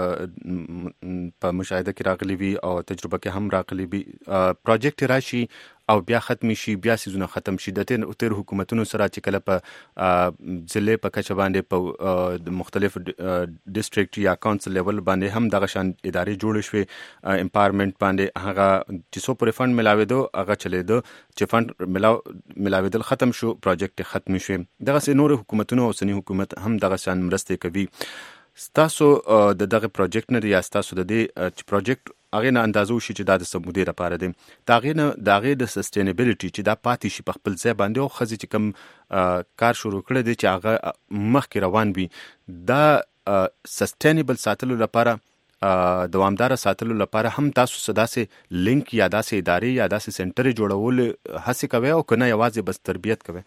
په مشاهده کې راغلي وي او تجربه کې هم راغلي وي پروجیکټ راشي او بیا ختم شي بیا سيزونه ختم شي د تیر حکومتونو سره چې کله په ضلع په کچه باندې په مختلف ډیسټریکټ یا کونسل لیول باندې هم دغه شان ادارې جوړ شوې امپاورمنت باندې هغه چې سو پر فند ملاويدو هغه چلیدو چې فند ملاويدل ختم شو پروجیکټ ختم شو دغه سه نور حکومتونو او سنی حکومت هم دغه شان مرسته کوي ستاسو د دغه پروجیکټ نه یا ستاسو د دې پروجیکټ هغه نه اندازو شي چې دا د سمودي لپاره دی دا غي د سستینبیلیټي چې دا پاتې شي په خپل ځای باندې او خزي چې کم کار شروع کړی دی چې هغه مخکې روان وي دا سستینبل ساتلو لپاره دوامدار ساتلو لپاره هم تاسو سداسه لینک یا داسې ادارې یا داسې سنټر جوړول هڅه کوي او کنه یوازې بس تربیت کوي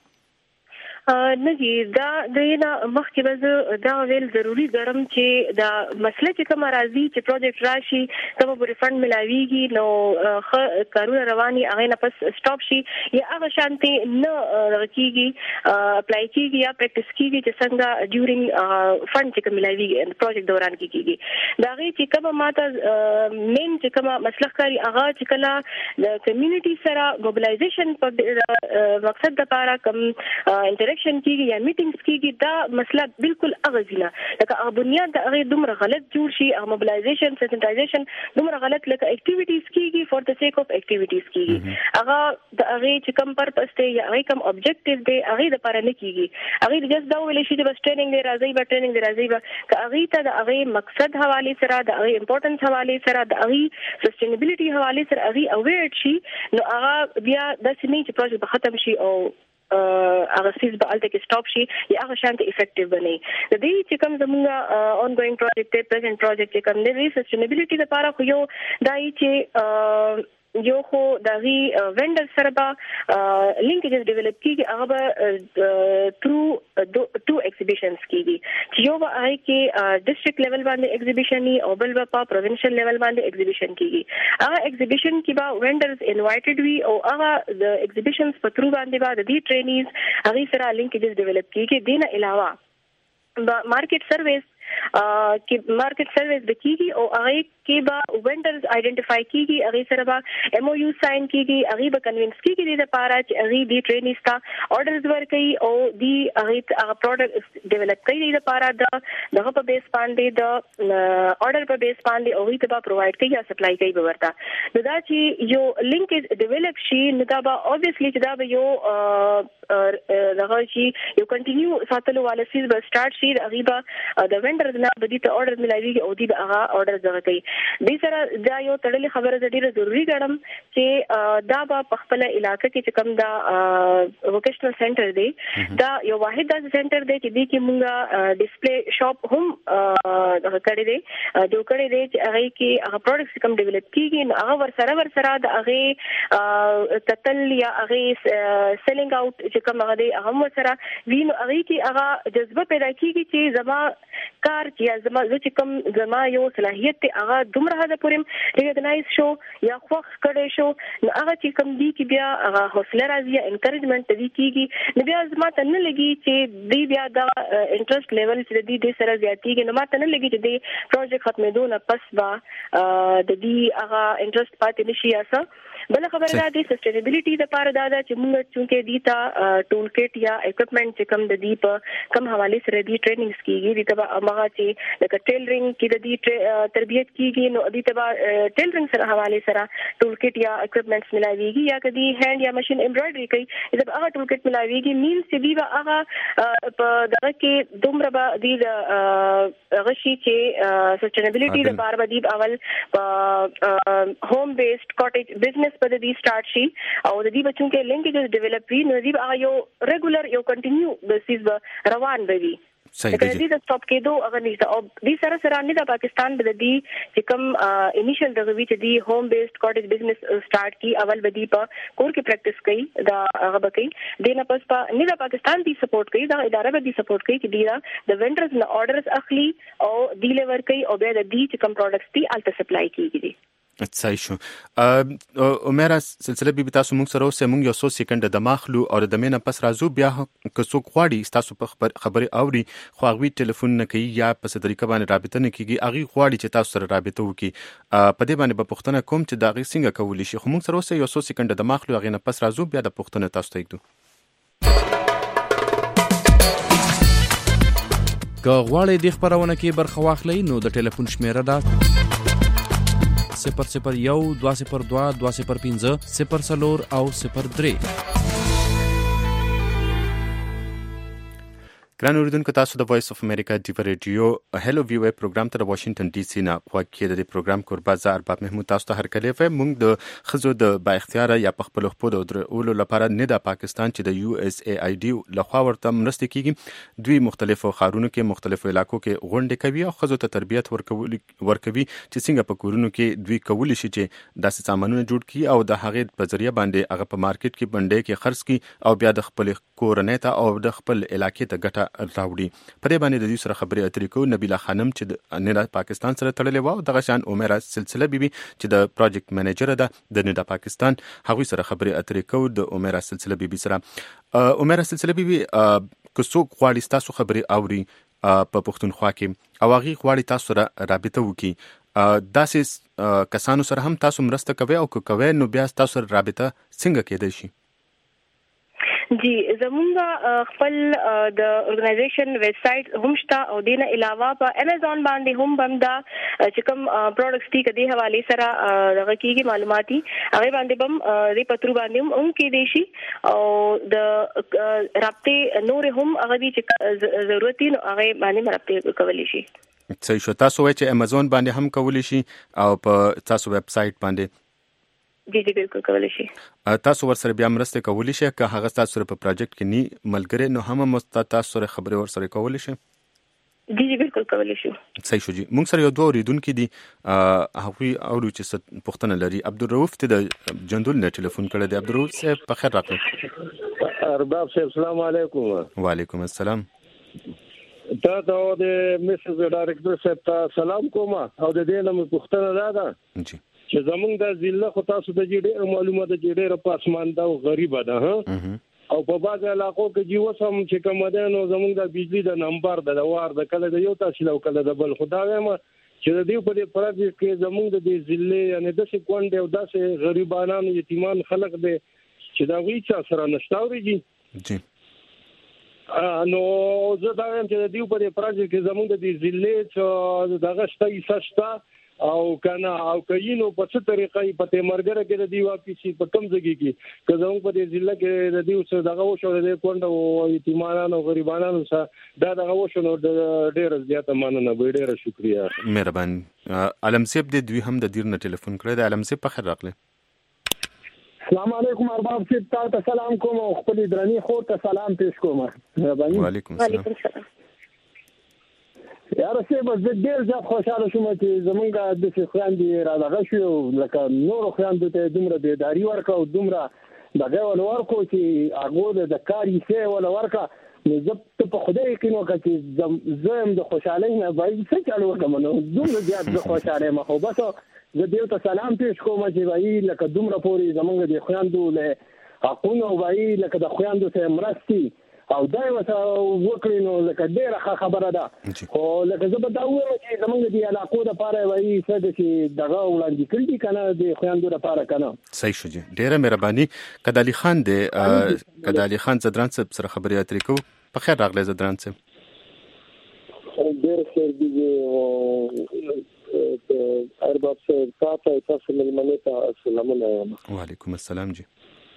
نه جی دا دینه مخکې به دا ویل ضروری ګرم چې دا مسله چې کوم راځي چې پروجیکټ راشي کوم په ریفند ملاويږي نو کارونه رواني هغه نه پس سټاپ شي یا هغه شانتي نه کیږي اپلای کیږي یا پریکټیس کیږي چې څنګه ډیورینګ فند چې کوم ملاويږي پروجیکټ دوران کیږي دا غي چې کوم ماته مین چې کوم مسله کاری هغه چې کله د کمیونټي سره موبلایزیشن په مقصد لپاره کوم انټریکشن کیږي یا میټینګز کیږي دا مسله بالکل اغزینه لکه بنیاد د هغه دومره غلط جوړ شي او موبلایزیشن سنسټایزیشن دومره غلط لکه اکټیویټیز کیږي فور د سیک اف اکټیویټیز کیږي هغه د هغه چې کوم پرپس ته یا هغه کوم ابجیکټیو دی هغه د لپاره نه کیږي هغه جست دا ویل شي چې بس ټریننګ دی راځي به ټریننګ دی راځي به که هغه ته د هغه مقصد حواله سره د هغه امپورټنس حواله سره د هغه سستینبیلیټي حواله سره هغه اویر شي نو هغه بیا د سنې چې پروجیکټ ختم شي او هغه سیس به الته کې سټاپ شي یا هغه شانت افیکټیو بني د دې چې کوم زموږه اون ګوینګ پروجیکټ پریزنټ پروجیکټ کوم دی سستینبیلیټي لپاره خو یو دای چې یو خو دغه وینډر سره به لینکیجز ډیولپ کیږي هغه به تھرو 2 ایگزیبیشنز کیږي چې یو به آی کې ډیسټریکټ لیول باندې ایگزیبیشن او بل به په پروینشل لیول باندې ایگزیبیشن کیږي هغه ایگزیبیشن کې به وینډرز انوایټډ وي او هغه د ایگزیبیشنز په تھرو باندې به د دې ټرینیز هغه سره لینکیجز ډیولپ کیږي دینه علاوه مارکیټ سرویس بکیږي او هغه کې به وینډرز آئیډنټیفای کیږي هغه سره به ایم او یو ساين کیږي هغه به کنوینس کیږي د لپاره چې هغه دی ټرینیز تا اورډرز ورکړي او دی هغه پروډکټ ډیولپ کوي د لپاره دغه په بیس باندې د اورډر په بیس باندې او هی ته به پرووایډ کوي یا سپلای کوي به ورته نو دا چې یو لینکیج ډیولپ شي نو دا به اوبویسلی چې دا به یو دغه شي یو کنټینیو ساتلو والا سیز به سٹارټ شي هغه به د وینډرز نه بدی ته اورډر ملایوي او دی به هغه اورډر زغ کوي دې سره دا یو تړلې خبره ډیره ضروری ګڼم چې دا په خپل علاقې کې چې کوم دا ووکیشنل سنټر دی دا یو واحد دا سنټر دی چې دې کې مونږه ډسپلی شاپ هم کړی دی جوړ کړی دی چې هغه کې هغه پروډکټس کوم ډیولپ کیږي هغه ور سره د هغه تتل یا هغه سیلینګ اوټ چې کوم هغه دی هغه ور سره وینو هغه کې هغه جذبه پیدا کیږي چې زما کار یا زما یو صلاحیت ته هغه دومره هدا پورم ریکګنایز شو یا خوښ کړي شو هغه چې کوم دی کې بیا هغه حوصله راځي انکریجمنت دی کیږي نو بیا زما ته نه لګي چې دی بیا دا انټرست لیول چې دی سره زیاتیږي نو ما ته نه لګي چې دی پروجیکټ ختمېدو نه پس با د دې هغه انټرست پاتې نشي اسه بل خبره دا د سسټینبিলিټي لپاره دا چې موږ چې دیتا ټول کټ یا اکوپمنٹ چې کوم د دی په کوم حواله سره دی ټریننګز کیږي د تبع هغه چې لکه ټیلرینګ کې د دی تربیت کیږي نو د تبع ټیلرینګ سره حواله سره ټول کټ یا اکوپمنټس ملاويږي یا کدي هاند یا ماشين امبرايډري کوي د هغه ټول کټ ملاويږي مینز چې دی هغه په دغه کې دومره به دی غشي چې سسټینبিলিټي لپاره به دی اول هوم بیسډ کاټیج بزنس په دې سٹارټ شي او د دې بچو کې لینکیجز ډیولپ وي نو دې هغه یو ریګولر یو کنټینیو بیسیس روان وي صحیح دی دې د سټاپ کېدو هغه نشته او دې سره نه د پاکستان د دې چې کوم انیشل دغه وی چې دی هوم بیسډ کاټیج بزنس سٹارټ کی اول بدی په کور کې پریکټیس کوي دا هغه بکې دینه پس نه د پاکستان دی سپورټ کوي دا اداره به دی سپورټ کوي چې دی د وینډرز نه اورډرز اخلي او ډیلیور کوي او بیا د دې چې کوم پروډکټس دی الته سپلای کیږي صحیح شو عمره سلسله به تاسو موږ سره اوسه موږ یو څو سکند د ماخلو او د مینه پس راځو بیا که څوک غواړي تاسو په خبره اوري خو هغه ټلیفون نه کوي یا په طریقه باندې رابطه نه کیږي هغه غواړي چې تاسو سره رابطه وکړي په دې باندې په پښتنه کوم چې دا غي څنګه کولی شي خو موږ سره اوسه یو څو سکند د ماخلو هغه نه پس راځو بیا د پښتنه تاسو ته یکدو که غواړئ د خبرونه کې برخه واخلئ نو د ټلیفون شمیره ده 001-202-205-004 او 03 ګران اوریدونکو تاسو د وایس اف امریکا دی ریډیو هلو ویو پروګرام ته واشنگټن ډي سي نه واقع د پروګرام قربازه ارباب محمود تاسو ته هر کله موږ د خزو د با اختیار یا په خپل خپل درولو لپاره نه د پاکستان چې د یو اس ای آی ډي لخوا ورته مرسته کیږي دوی مختلفو خارونو کې مختلفو علاقو کې غونډې کوي او خزو ته تربیت ورکوي چې څنګه په کورونو کې دوی کولی شي چې داسې سامانونه جوړ کړي او د هغه په ذریعہ باندې هغه په مارکیټ کې باندې کې خرڅ کړي او بیا د خپل کورنۍ ته او د خپل علاقې ته ګټه راوړي په دې باندې د دې سره خبرې اترې کوو نبیله خانم چې د پاکستان سره تړلې و او دغه شان عمره سلسله بیبي چې د پروجیکټ منیجر ده د نه د پاکستان هغه سره خبرې اترې کوو د عمره سلسله بیبي سره عمره سلسله بیبي که څوک غواړي تاسو خبرې اوري په پښتونخوا کې او هغه غواړي تاسو سره رابطه وکړي داسې کسانو سره هم تاسو مرسته کوي او کوي نو بیا تاسو سره رابطه څنګه کېدای شي جی زمونږ خپل د ارګنایزیشن ویب سټ هم شته او دینه علاوه په امیزون باندې هم بمدا چې کوم پروډکټس دي کدي حواله سره دغه کیږي معلوماتي هغه باندې بم ری پترو باندې هم کې دي شي او د رابطه نور هم هغه دي چې ضرورت نو هغه باندې رابطه کولی شي صحیح شو تاسو وایي چې امیزون باندې هم کولی شي او په تاسو ویب سټ باندې جی بالکل کولی شي تاسو ورسره بیا مرسته کولی شي که هغه تاسو سره په پروجیکټ کې ني ملګری نو هم تاسو سره خبرې ورسره کولی شي جی بالکل کولی شو. صحیح شو جی. موږ سره یو دوه اوریدونکو دي هغوی اورو چې پوښتنه لري. عبدالرؤف ته د جندول نه ټلیفون کړی دی. عبدالرؤف صاحب په خیر راغلی. ارباب صاحب السلام علیکم. وعلیکم السلام. تا ته د میسج ډایرکټر صاحب ته سلام کوم او د دې نوم پوښتنه ده جی چې زمونږ د ضلع خو تاسو د ډېر معلومات د ډېر پاسمانده او غریب ده او په بعض علاقو کې چې وسم چې کوم ده نو زمونږ د بجلی د نمبر د وار د کله د یو تحصیل او کله د بل خدای وایم چې د دې په دې پروژه کې زمونږ د ضلع یعنی د څه کونډه او د څه غریبانو یتیمان خلک دي چې دا وی چا سره نشتاوري جی نو زه دا وایم چې د دې په دې پروژه کې زمونږ د ضلع چې دغه شته او کنه او کینو په څه طریقې په تمرګره کې د دی واپسی په کم ځای کې که زموږ په دې ضلع کې د دې څه دغه وشو د کونډه او یتیمانو او غریبانو سره دا دغه وشو نو ډېر زیاته مننه به ډېر شکریا. مهربان. علم صاحب د دوی هم د دیر نه ټلیفون کړی دی. علم صاحب په خیر راغلی. السلام علیکم ارباب صاحب تاسو سلام کوم او خپل درنی خور ته سلام پیښ کوم. مهرباني. وعلیکم السلام. یاره سه به ډېر زیات خوشاله شوم چې زمونږ د څه خواندې را دغه شو لکه نور خواندو ته دومره بیداری ورکا او دومره دغه ول ورکو چې هغه د کاری څه ول ورکا نو زه په خدای کې نو چې زم د خوشاله نه باید څه چالو وکم نو دومره زیات د خوشاله ما خو بس زه دیو ته سلام پیښ کوم چې وای لکه دومره پوری زمونږ د خواندو له حقونه وای لکه د خواندو ته مرستي او دا وسه وکړي نو لکه ډېره خبره ده خو لکه زه به دا وایم چې زمونږ د علاقو لپاره وایي څه چې دغه وړاندې کړي دي کنه د خویندو لپاره کنه. صحیح شو جی. ډېره مهرباني. کدالي خان دی کدالي خان زدران صاحب سره خبرې اترې کوو. په خیر راغلی زدران صاحب. ډېر خیر دی ارباب صاحب تاسو ملمنې ته سلامونه. وعلیکم السلام جی.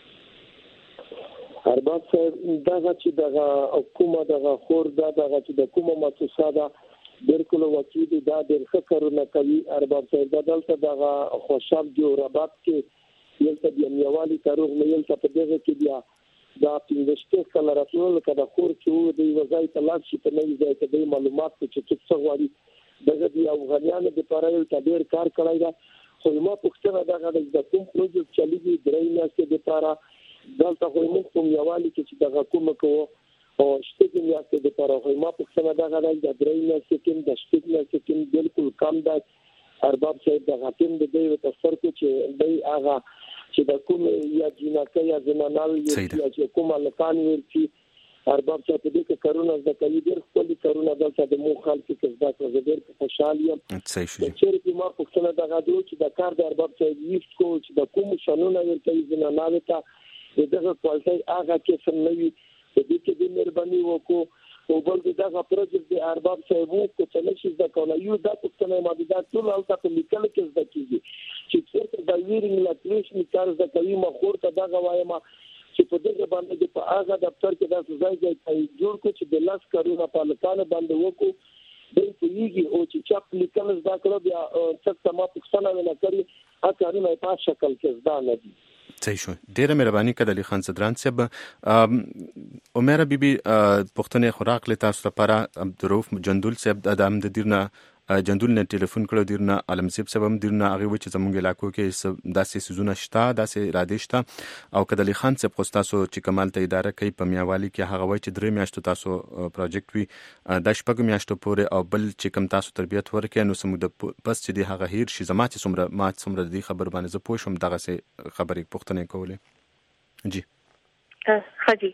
ارباب صاحب دغه چې دغه حکومت دغه خور دغه چې د کومه مؤسسه ده بالکل وکیل دا د فکرونه کوي. ارباب صاحب دلته دغه خوشحال جو رباط کې یلته د یوالي تاریخ نه یلته په دغه کې بیا دا پینځه کله راتلل کده خور چې د وظایف تلاش په نوې ځای کې د معلومات چې څه غواړي دغه د افغانانو د لپاره یو تدبیر کار کړی دا خو ما پوښتنه دغه د کوم پروژه چلیږي درې میاشتې د لپاره دلته خو موږ کوم یوالي چې دغه کومه کوو او شته میاشتې د لپاره خو ما پوښتنه دغه د درې میاشتې کې د شته میاشتې کې بالکل کم ده. ارباب صاحب دغه ټیم د دې تفسیر کې چې دای هغه چې د کوم یا جنکه یا زنانال یا چې کومه لکان ورچی ارباب صاحب دې کې کرونا د کوي ډېر خپل کرونا دلته د مو خلک کې ځکه زه ډېر خوشاله یم. صحیح شو. چې ما پوښتنه دغه چې د کار د ارباب صاحب یې کو چې د کوم شنونه ورته زنانال ته دغه کوالټي هغه کې سم نوي د دې کې د مهرباني وکړو او بل دغه پروژه د ارباب صاحب کو چې نشي د کوله یو د پښتنه ماده ټول او تاسو لیکل کې زده کیږي چې څنګه د ویرینګ لاټریشن کار زده کوي مخور ته دغه وایم چې په دغه باندې په هغه دفتر کې د ځای جوړ کو چې د لاس کارونه په لکانه باندې وکړو د پولیږي او چې چاپ لیکل زده کړو بیا څه ما پښتنه نه کوي هغه کارونه په شکل کې زده نه دي. صحیح شو. ډیره مهرباني کدالي خان زدران صاحب. عمر بیبي پښتنې خوراک له تاسو لپاره عبدالرؤف جندول صاحب د ادم د دیرنا جندول نه ټلیفون کړو دیرنا علم صاحب هم دیرنا هغه و چې زمونږ علاقو کې داسې سيزونه شته داسې اراده شته او کدالي خان صاحب خو تاسو چې کمال ته اداره کوي په میاوالي کې هغه وای چې درې میاشتو تاسو پروجیکټ وی د شپږ میاشتو پورې او بل چې کم تاسو تربیت ورکې نو سمو د بس چې دی هغه هیر شي زما چې څومره دی خبر باندې زه پوه شم دغه څه خبرې پوښتنه کولې. جی خاجي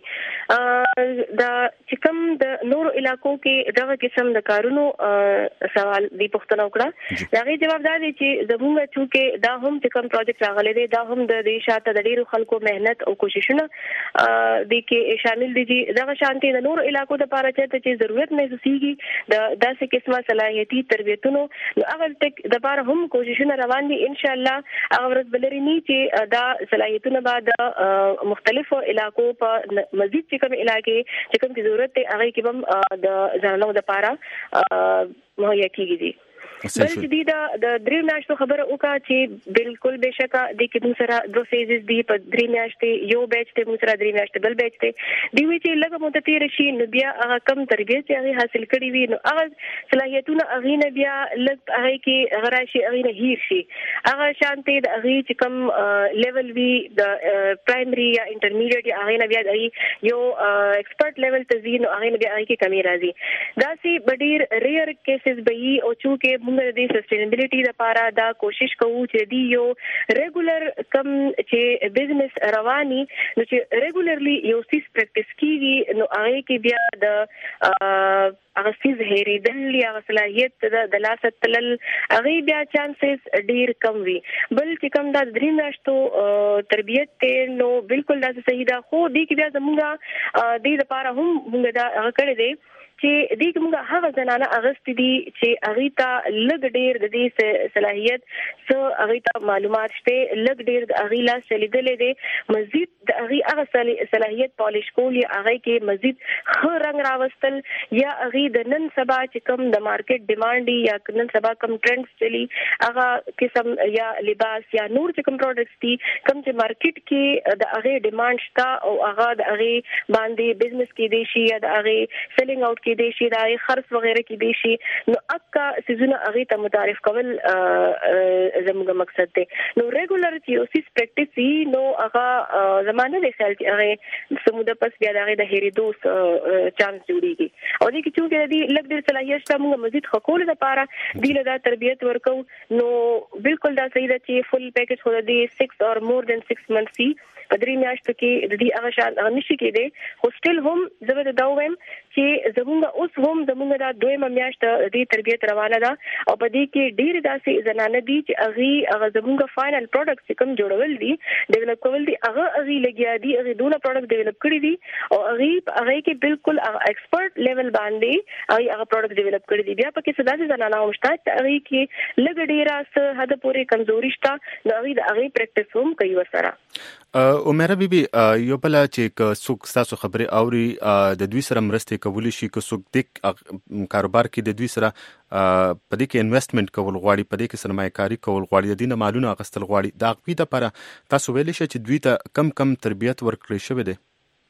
دا چې کوم د نور علاقو کې دغه قسم د کارونو سوال دی پښتنه وکړه دغه جواب دی چې زموږ چې دا هم چې کوم پروجیکټ راغلي دی دا هم د دې شاته د ډیرو خلکو مهنت او کوششونه د کې شامل دي چې دغه شانتي د نور علاقو لپاره چې ضرورت محسوسيږي د داسې قسمه صلاحيتي تربيتونو نو هغه تک د لپاره هم کوششونه روان دي ان شاء الله هغه ورځ بلري چې دا صلاحيتونه بعد مختلفو علاقو په مزید چې کوم علاقې چې کوم ضرورت ته هغه کې هم د ځانونو لپاره مهیا کیږي. بل چې د درې میاشتو خبره وکړه چې بالکل بشکا د کې موږ سره دوه فیزز دي په درې میاشتې یو بیچ ته موږ سره درې میاشتې بل بیچ ته دی وی چې لږه مدت تیر شي نو بیا هغه کم تربیت چې هغه حاصل کړي وي نو هغه صلاحیتونه هغه نه بیا لږ هغه کې غراشي هغه نه هیر شي هغه شانتي د هغه چې کم لیول وی د پرایمري یا انټرمیډیټ هغه نه بیا یو ایکسپرټ لیول ته ځي نو هغه نه بیا هغه کې کمی راځي دا سي ډیر ریئر کیسز به وي او چې موږ د سسټینبিলিټي لپاره دا کوشش کوو چې دی یو ریګولر کم چې بزنس رواني نو چې ریګولرلی یو سیس پریکټیس کیږي نو هغه کې بیا د هغه سیس هېریدل یا صلاحیت د لاسه تلل هغه بیا چانسز ډیر کم وي بل چې کم دا درې میاشتو تربیت ته نو بالکل دا صحیح ده خو دې کې بیا زموږه د لپاره هم موږ دا هغه کړی دی چې دې کومه هغه زنانه اغست دي چې هغه ته لګ ډیر د دې صلاحیت سو هغه ته معلومات شته لګ ډیر د هغه لا سلیدلې دي مزید د هغه صلاحیت پالیش کول یا هغه کې مزید خ رنگ راوستل یا هغه د نن سبا چې کوم د مارکیټ ډیماند یا نن سبا کوم ټرندز چلی هغه قسم یا لباس یا نور چې کوم پروډکټس دي کوم چې مارکیټ کې د هغه ډیماند شته او هغه د هغه باندې بزنس کې دي شي یا د هغه سیلینګ اوټ کې دي شي دا خرڅ وغیرہ کې دي شي نو اکا سيزونه هغه ته متعارف کول زموږ مقصد دی نو ریګولر چې اوسې پریکټیس نو هغه زمانه د خیال چې هغه سموده پس بیا هغه د هېری دوس چانس جوړيږي او دې کې چې د لګ ډیر صلاحیت شته موږ مزید خکول لپاره دی له تربیت ورکو نو بالکل دا صحیح ده چې فل پیکج خو د 6 اور مور دین 6 منث سي په درې میاشتو کې د دې هغه شان نشي کېده خو سټیل هم زبر دا وایم چې زموږ اوس هم زموږ دا دویمه میاشت د تربیت روانه ده او په دې کې ډیر داسې زنانه دي چې هغه زموږ فائنل پروډکټ کوم جوړول دي ډیولپ کول دي هغه لګیا دي هغه دونه پروډکټ ډیولپ کړی دي او هغه کې بالکل ایکسپرټ لیول باندې هغه پروډکټ ډیولپ کړی دي بیا پکې څه داسې زنانه وشته چې هغه کې لګ ډیر اس حد پورې کمزوري شته نو هغه پریکټیس هم کوي وسره عمره بیبي یو بل چې څوک تاسو خبري اوري د دوی سره مرسته کولی شي که څوک د کاروبار کې د دوی سره په دې کې انویسټمنټ کول غواړي په دې کې سرمایه‌کاري کول غواړي د دې نه مالونه اخیستل غواړي دا غوي د لپاره تاسو ویل شي چې دوی ته کم تربیت ورکړی شوی دی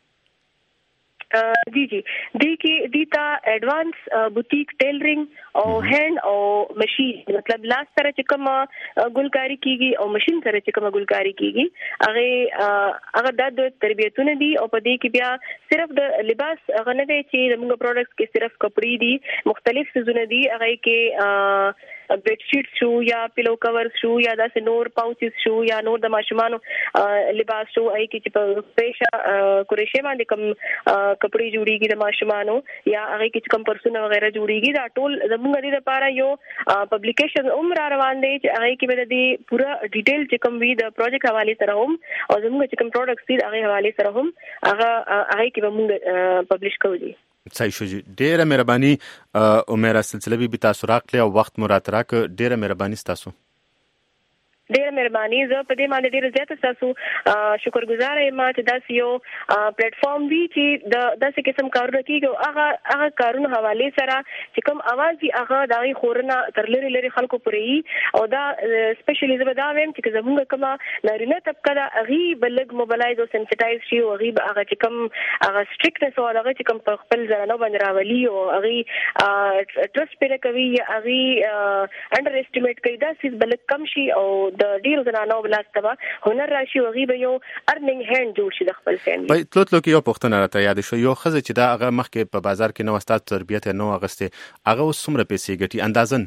जी दी کې دیتا ایڈوانس بوتیک ټیلرینګ او هاند او ماشين مطلب لاس سره چې کوم ګلکاری کیږي او ماشين سره چې کوم ګلکاری کیږي هغه د تربیتونه دي او په دې کې بیا صرف د لباس هغه نه دی چې موږ پروډکټس کې صرف کپڑے دي مختلف سيزونه دي هغه کې بیڈ شیټ شو یا پیلو کور شو یا داسې نور پاوچز شو یا نور د ماشومانو لباس شو اي کې چې په پېښه قریشه باندې کوم کپڑے جوړیږي د ماشومانو یا هغه کې کوم پرسونه وغیرہ جوړیږي دا ټول زموږ د لپاره یو پبلیکیشن عمر روان دی چې هغه کې به د پورا ډیټیل چې کوم وی د پروجیکټ حواله سره هم او زموږ چې کوم پروډکټس دي هغه حواله سره هم هغه کې به موږ پبلش کوو صحیح شو ډیره مهرباني عمره سلسله به تاسو راکړی او وخت مراد راک ډیره مهرباني تاسو ډیر مهرباني زه په دې باندې ډیر زیات تاسو شکرګزار یم چې داس یو پلیټ فارم وی چې د داسې قسم کارونه کیږي هغه کارونه حواله سره چې کوم اواز دی هغه دغه خورنه تر لري خلکو پرې او دا سپیشلی زه دا ویم چې زموږ کومه نارینه طبقه دا هغه بلګ موبایلایز او سنسټایز شي او هغه چې کوم هغه سټریکټنس او هغه چې کوم خپل ځانو باندې راولي او هغه ټرست پیدا کوي هغه انډر اسټیمیټ کوي دا سیس بلګ کم شي او د ډیرو زنانو بلاسته هنر راشي او غي به یو ارننګ هاند جوړ شي د خپل فیملی په تلوتلو کې یو پښتنه راته یاد شو یو خزه چې دا هغه مخکې په بازار کې نو استاد تربیت نو اغسته هغه څومره پیسې ګټي اندازن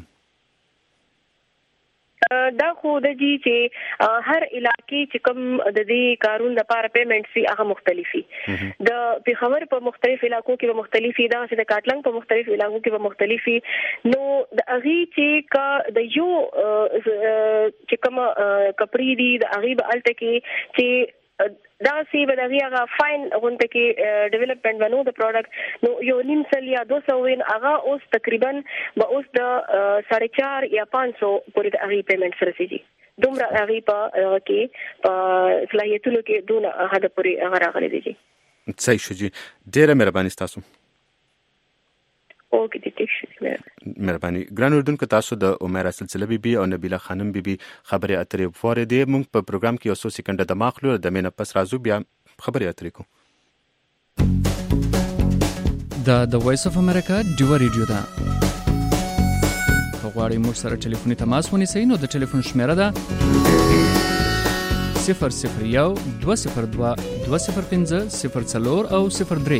دا خو د جی چې هر علاقې چې کوم د دې کارون لپاره پیمنټ سي هغه مختلفي د پیښور په مختلف علاقو کې به مختلفي دا چې د کاټلنګ په مختلف علاقو کې به مختلفي نو د اغي چې کا د یو چې کوم کپړې دي د اغي به الته کې چې دا سی بدغه هغه فاین غونډه کې ډیولپمنٹ ونو د پروډکټ نو یو نیم سل یا 200 وین هغه اوس تقریبا به اوس د 4.5 یا 500 پورې د اغي پیمنټ سره سي دومره اغي په کې په صلاحیتونو کې دونه هغه پورې هغه راغلي دي صحیح شو جی ډیره مهرباني تاسو خو کې ټیک شي. مهرباني. ګران اردوونکو، تاسو د عمره سلسله بیبي او نبیله خانم بیبي خبرې اترې فوریدې مونږ په پروګرام کې 100 سکند د ماخلو د مینه پس راځو بیا خبرې اترې کو. د وایس اف امریکا ډیو ریډیو دا غواړئ موږ سره ټلیفوني تماس ونیسئ نو د ټلیفون شمیره ده 001-202-205-04 او 03.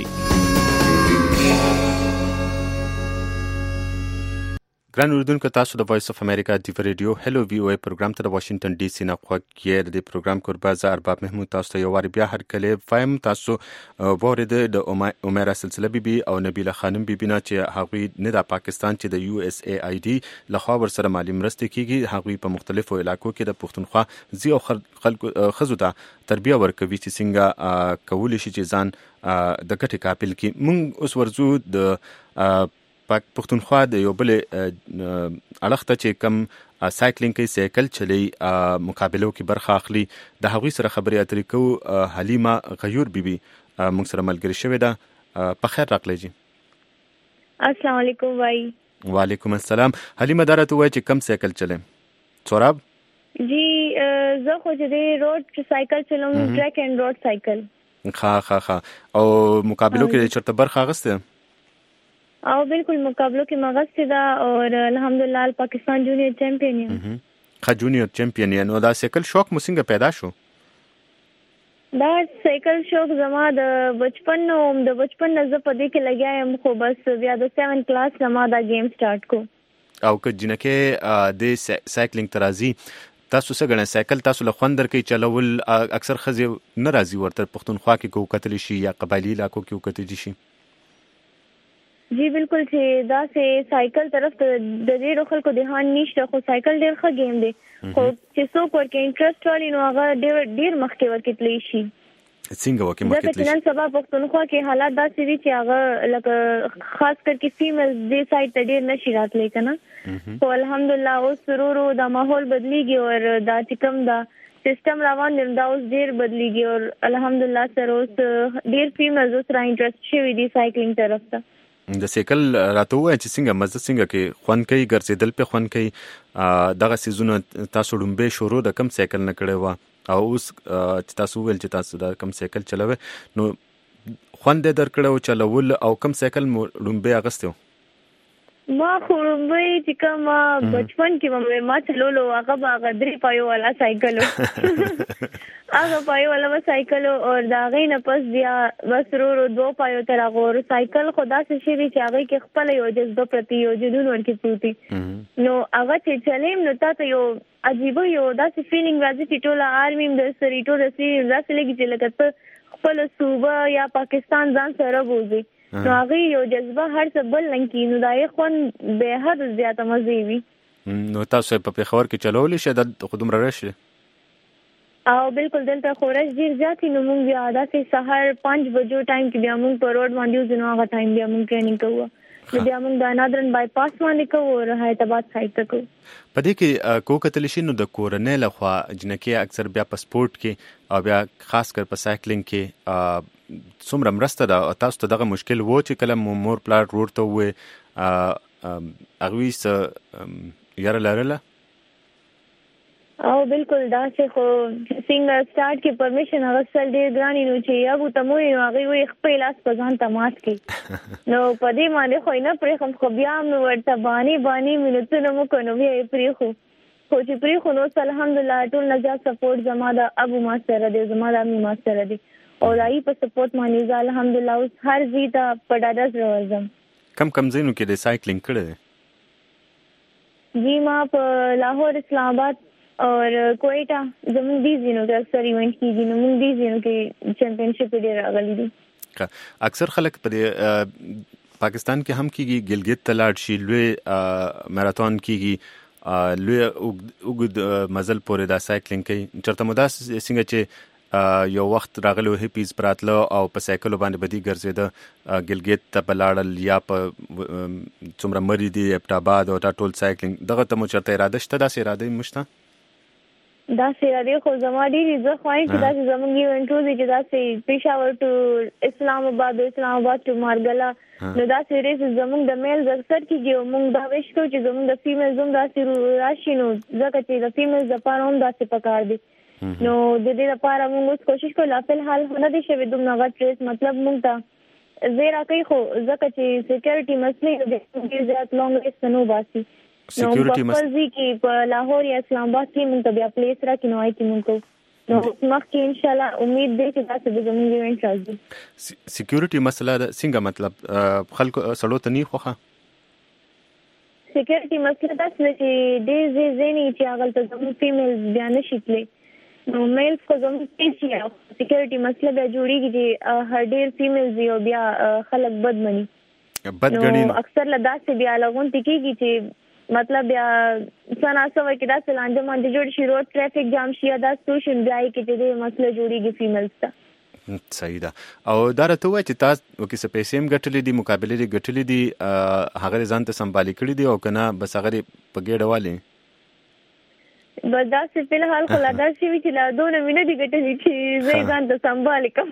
ګران اردوونکو، تاسو د وایس اف امریکا د ریډیو هلو وی او ای پروګرام ته د واشنگټن ډي سي نه خوښیه د پروګرام کوربازه ارباب محمود تاسو ته یو وار بیا هر کله فایم تاسو وورید د عمره سلسله بیبي او نبیله خانم بیبي نه چې هغوی نه د پاکستان چې د یو اس ای آی ډي لخوا ورسره مالی مرسته کیږي، هغوی په مختلفو علاقو کې د پښتونخوا زی او خلکو خزو ته تربیه ورکوي چې څنګه کولی شي چې ځان د ګټې قابل کی. مونږ اوس ورزو د پښتونخوا د یو بل اړخ ته چې کم سایکلینګ کوي، سایکل چلی مقابلو کې برخه اخلي، د هغوی سره خبرې اترې کوو. حلیمه غیور بیبي موږ سره ملګرې شوې ده. په خیر راغلی جی. السلام علیکم. وعلیکم السلام. حلیمه دا راته وایي چې کم سایکل چلې؟ سوراب جی زه خو چې روډ سایکل چلوم، ټریک اینڈ روډ سایکل. ښه. او مقابلو کې چرته برخه اخیسته؟ او بالکل مقابلو کې مغسته ده او الحمدلله پاکستان جونیئر چیمپئن یم. جونیئر چیمپئن یم. نو دا سایکل شوق مو څنګه پیدا شو؟ دا سایکل شوق زما د بچپن نه نه زه په دې کې لګیا یم، خو بس بیا د 7 کلاس زما دا گیم سٹارټ کو. او که جنکه د سایکلینګ ترازی تاسو څه غواړئ سایکل تاسو له خوندر کې چلول اکثر خزي ناراضي ورته پښتونخوا کې کو کتل شي یا قبایلی علاقو کې وکړي شي؟ جی بالکل چې دا سه سایکل طرف ته د ډیرو خلکو دهان نشته، خو سایکل ډیر ښه گیم دی، خو چې څوک ورکه انټرست والی نو هغه ډیر مخکې ورکتلی شي. څنګه وکه مخکې تلی شي؟ نن سبا پښتونخوا کې حالات داسې دي چې هغه لکه خاص کر کې فیمیل دې سایت ته ډیر نشي راتلی کنه. خو الحمدلله اوس ضرور دا ماحول بدلیږي او دا چې کوم دا سیستم روان دی دا اوس ډیر بدلیږي او الحمدلله سره اوس ډیر فیمیل اوس را انټرست شوي دي سایکلینګ طرف ته. د سایکل راته وای چې څنګه مزه څنګه کې خوان کوي ګرځیدل په خوان کوي دغه سيزونه تاسو ډومبه شروع د کم سایکل نه کړي و او اوس تاسو ول چې تاسو د کم سایکل چلوي نو خوان دې درکړو چلول او کم سایکل ډومبه اغستو؟ ما خو به چې کوم بچپن کې ما چلولو هغه غدري پایو والا سایکل هغه پایو والا سایکل او دا غینه پس بیا بس ورو 2 پایو تر هغه سایکل خدا څه شي چې هغه کې خپل یو جذبه پرتی یو جنون ورکی پروتي نو هغه چې چلیم نو تاسو یو عجیب یو داسې فیلینګ راځي چې ټول آرمي د سریټو رسي داسې لګي چې لکه خپل صوبه یا پاکستان ځان سره بوزي نو هغه یو جذبه هر څه بل لنکی نو دای خو به حد زیاته مزي وي. نو تاسو په پیښور کې چلولې شه د خودم را راشي؟ او بالکل دلته خورش ډیر زیاتې نو موږ بیا داسې سحر 5 بجو ټایم کې بیا موږ په روډ باندې ځو نو هغه ټایم بیا موږ ټریننګ کوو. نو بیا موږ د نادرن بای پاس باندې کوو او حیدرآباد سایت ته کوو. په دې کې کوکتل شي نو د کورنۍ لخوا جنکه اکثر بیا په سپورت کې او بیا خاص کر په سایکلینګ کې څومره مرسته ده تاسو ته دغه مشکل وو چې کله مور پلار روډ ته وې اغوی س یاره لرله؟ او بالکل دا چې خو څنګه سٹارټ کې پرمیشن غوښتل ډیر ګرانی نو چې یو ته مو یو هغه وي خپل لاس په ځان تماس کې نو په دې باندې خو نه پرې خو بیا نو ورته باندې مینوتونه مو کو نو بیا پرې خو چې پرې خو نو الحمدلله ټول نجات سپورټ زما د ابو ماستر دی زما د امي ماستر دی او دای په سپورټ باندې الحمدلله اوس هر زیته په ډاډه روزم. کم زینو کې د سایکلینګ کړی؟ جی ما په لاهور اسلام آباد اور کوئٹہ زمون دي زینو کې اکثر ایونت کیږي نو موږ دي زینو کې چیمپئنشپ ډیر راغلي دي. اکثر خلک په پاکستان کې هم کیږي ګلګت تلاړ شي لوی ماراثون کیږي لوی وګد مزل پورې دا سایکلینګ کوي چرته مدا څنګه چې یو وخت راغلو هیپیز پراتلو او په سایکل باندې بدی ګرځیده ګلګت ته بلاړل یا په څومره مری دي ابټاباد او ټول سایکلینګ دغه ته مو چرته اراده شته داسې اراده مشته؟ دا سره دی خو زما ډېری زه خوایم چې دا زموږ ایونټ چې دا سه پېښور ټو اسلام آباد ټو مارګلا نو دا سره زموږ د میل اکثر کېږي موږ دا ویش کوو چې زموږ د فیمیل زوم دا سره راشي نو ځکه چې د فیمیل لپاره هم دا څه پکار دي نو د دې لپاره موږ کوشش کوو په الحال نه دي شوی دومره غټ ریس مطلب موږ ته زیرا کوي خو ځکه چې سکیورټي مسلې د زیات لونګ ریس نه وباسي سکیورټي مسلې کې په لاهور یا اسلام آباد کې موږ ته بیا پلیس را کې نو آی کې موږ نو مخکې ان شاء الله امید دی چې تاسو به زموږ ایونت راځي سکیورټي مسله څنګه مطلب خلکو سړو ته نه خوخه سکیورټي مسله دا چې دې زینی چې هغه ته زموږ فیمیل بیا نشي تللی نو میل کو زموږ چې سکیورټي مسله بیا جوړیږي چې هر ډیر فیمیل یو بیا خلک بدګنی نو اکثر له داسې بیا لغون تکیږي چې مطلب بیا سناسو کې دا سلانجه باندې جوړ شي روډ ټریفیک جام شي دا سټیشن بیا کې چې مسله جوړیږي فیمیلز ته صحیح ده او دا راته وای چې تاسو وکي څه پیسې هم ګټلې دي مقابله دي ګټلې دي هغه ځان ته سمبالي کړی دي او کنه بس هغه په ګډه والی بس دا څه په حال خلا دا چې چې لا دونه مینه دي ګټلې چې زه ځان ته سمبالي کوم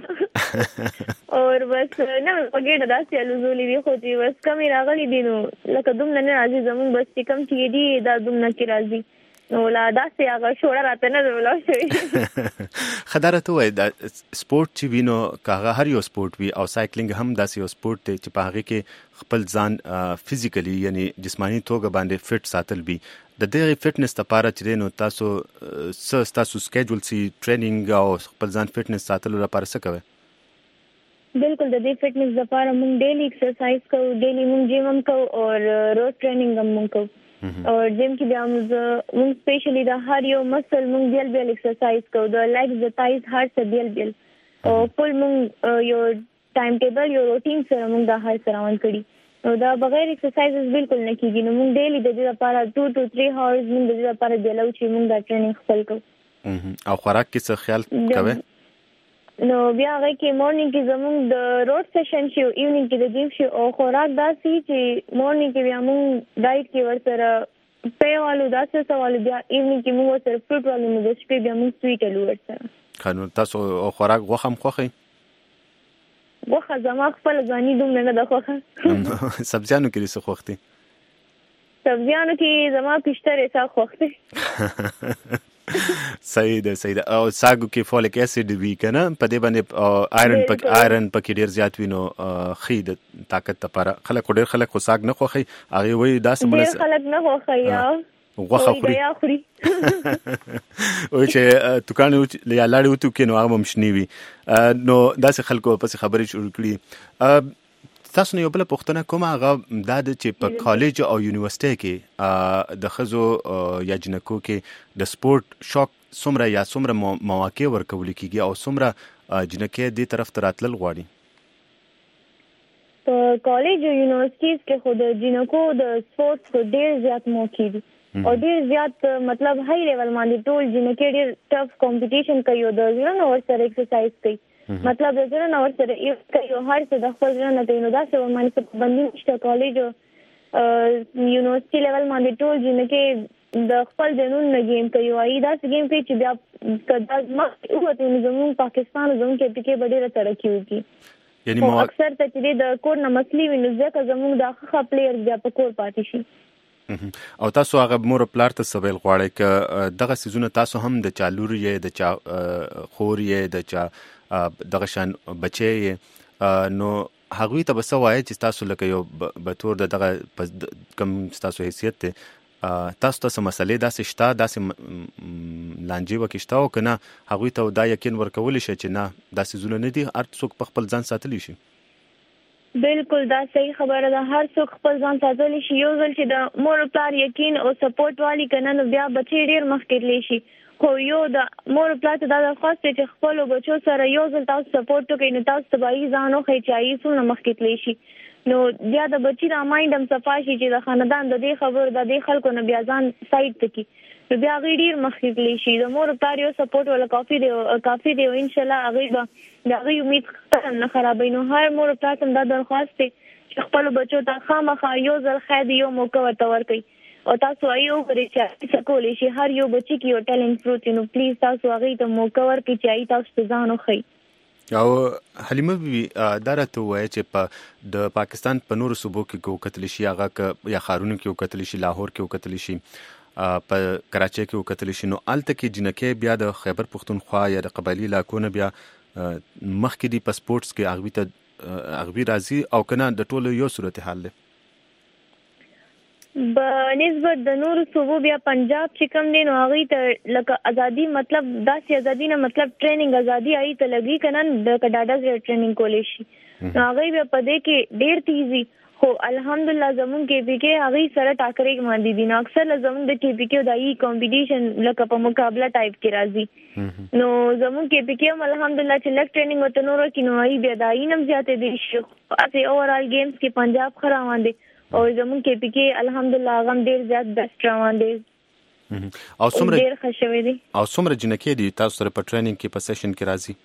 اور بس نه په ګډه دا چې لزولې وي خو چې بس کمی راغلي دي نو لکه دومره نه راځي زمون بس چې کم چې دي دا دومره کې راځي نو لا دا چې هغه شوړه راته نه ولا شوی خداره ته وای دا سپورت چې وینو کاغه هر یو سپورت وی او سایکلینګ هم داسې یو سپورت دی چې په هغه کې خپل ځان فزیکلی یعنی جسمانی توګه باندې فټ ساتل وي د دې فټنس لپاره چې نو تاسو سکیډول سي ټریننګ او خپل ځان فټنس ساتلو لپاره څه کوي بالکل د دې فټنس لپاره موږ ډیلی ایکسرسایز کوو ډیلی موږ جیم هم کوو او روډ ټریننګ هم کوو اور جیم کې بیا موږ سپیشلی د هر یو مسل موږ بیل ایکسرسایز کوو د لیگز د تایز هارت سره بیل او فل موږ یو ټایم ټیبل یو روټین سره موږ د هر سره روان کړی او دا بغیر ایکسرسایزز بالکل نه کیږي نو موږ ډیلی د دې لپاره 2 to 3 hours موږ د دې لپاره دیلو چې موږ دا ټریننګ خپل کوو او خوراک کې څه خیال کوئ نو بیا هغه کې مورنینګ کې زموږ د روډ سیشن شي ایونینګ کې د جیم شي او خوراک داسي چې مورنینګ کې بیا موږ ډایټ کې ورسره پیوالو داسې سوال بیا ایونینګ کې موږ ورسره فروټ والو موږ د شپې بیا موږ سویټ الو ورسره خنو تاسو خوراک غوښه هم خوخی غوښه زما خپل ځاني دومره نه ده خوخه سبزیانو کې څه خوختي سبزیانو کې زما پښتره څه خوخته صحیح ده او ساګو کې فولیک اسید وی کنه په دې باندې آیرن پکې ډیر زیات وینو خید طاقت لپاره خلک ډیر خلک خو ساګ نه خوخي هغه وای داسې مله خلک نه خوخي یا غوخه خوري او چې دکان یا لاړ وته کې نو هغه مشنی وي نو داسې خلکو پس خبرې شروع کړي تاسو یو بل پوښتنه کوم هغه د چې په کالج او یونیورسيټي کې د خزو یا جنکو کې د سپورت شوق څومره مواقع ورکول کیږي او څومره جنکې دې طرف ته راتلل غواړي په کالج او یونیورسيټیز کې خو د جنکو د سپورت کو ډیر زیات موقع دي او ډیر زیات مطلب هاي لیول باندې ټول جنکې ډیر ټف کمپټیشن کوي او د ځان اور سره ایکسرسایز کوي مطلب د ځان اور سره یو هر څه د خپل ځان نه کوي نو دا څه باندې باندې نشته کالج او یونیورسيټي لیول باندې ټول جنکې د خپل جنون نه گیم کوي او دا څه گیم کوي چې بیا کدا ما وته زموږ پاکستان زموږ کې پکې ډیره ترقی وکړي یعنی اکثر ته چې د کور نه مسلې ویني ځکه زموږ د ښه پلیئر بیا په کور پاتې شي او تاسو هغه مور پلار ته سوال غواړئ ک دغه سيزونه تاسو هم د چالور یې د چا خور یې د چا دغه شان بچي نو هغوی ته بس وایي چې تاسو لکه یو به تور دغه کم تاسو حیثیت ته تاسو ته مسلې داسې شته داسې لانجې وکشته او کنه هغوی ته دا یقین ورکول شي چې نه داسې زونه نه دي هر څوک په خپل ځان ساتلی شي بالکل دا صحیح خبره ده هر څوک خپل ځان ساتلی شي یو ځل چې د مور پلار یقین او سپورټ والی کنه نو بیا بچي ډیر مخکې تللی شي خو یو د مور پلار ته دا درخواست دی چې خپل بچو سره یو ځل تاسو سپورټ وکړئ نو تاسو ته به ځان وښیي چې هغوی څومره مخکې تللی شي نو بیا د بچي دا مایند هم صفا شي چې د خاندان د دې خبرو د دې خلکو نه بیا ځان سایډ ته کړي نو بیا هغوی ډېر مخکې تللی شي د مور پلار یو سپورټ ولا کافي دی او انشاءالله هغوی به د هغوی امید نه خرابوي نو هر مور پلار ته دا درخواست دی چې خپلو بچو ته خامخا یو ځل خیر یو موقع ورته ورکړي او تاسو ایو غوړي چې څه کولې شي هر یو بچی کې یو ټالنت پروت نو پلیز تاسو هغه ته موقع ورکړئ چې ای تاسو ته ځان وخی. او حلیمه بي دا راته وایي چې په د پاکستان په نورو صوبو کې وکتل شي هغه یا خارونو کې وکتل شي لاهور کې وکتل شي په کراچۍ کې وکتل شي نو الته کې جنکه بیا د خیبر پختونخوا یا د قبایلی علاقو نه بیا مخکې دی په سپورتس کې اغوی راځي او کنه د ټولو یو صورتحال دی بنسبت د نورو صوبو بیا پنجاب چې کوم دی نو هغه ته لکه ازادي مطلب داسې ازادي نه مطلب ټریننګ ازادي آی ته لګي کنه د کډاډا زړه ټریننګ کولې شي نو هغه بیا په دې کې ډیر تیزی خو الحمدلله زمون کې پی کې هغه سره ټاکرې باندې دي نو اکثر زمون د کې پی کې دای کمپټیشن لکه په مقابله ټایپ کې راځي نو زمون کې پی کې الحمدلله چې لک ټریننګ وته نورو کې نو ای بیا دای نم زیاته دي شو اته اوورال گیمز کې پنجاب خراوان دي او زمون کې پی کې الحمدلله غم ډیر زیات بیسټ روان دي او څومره ډیر خوشوي دي او څومره جنکې دي تاسو سره په ټریننګ کې په سیشن کې راځي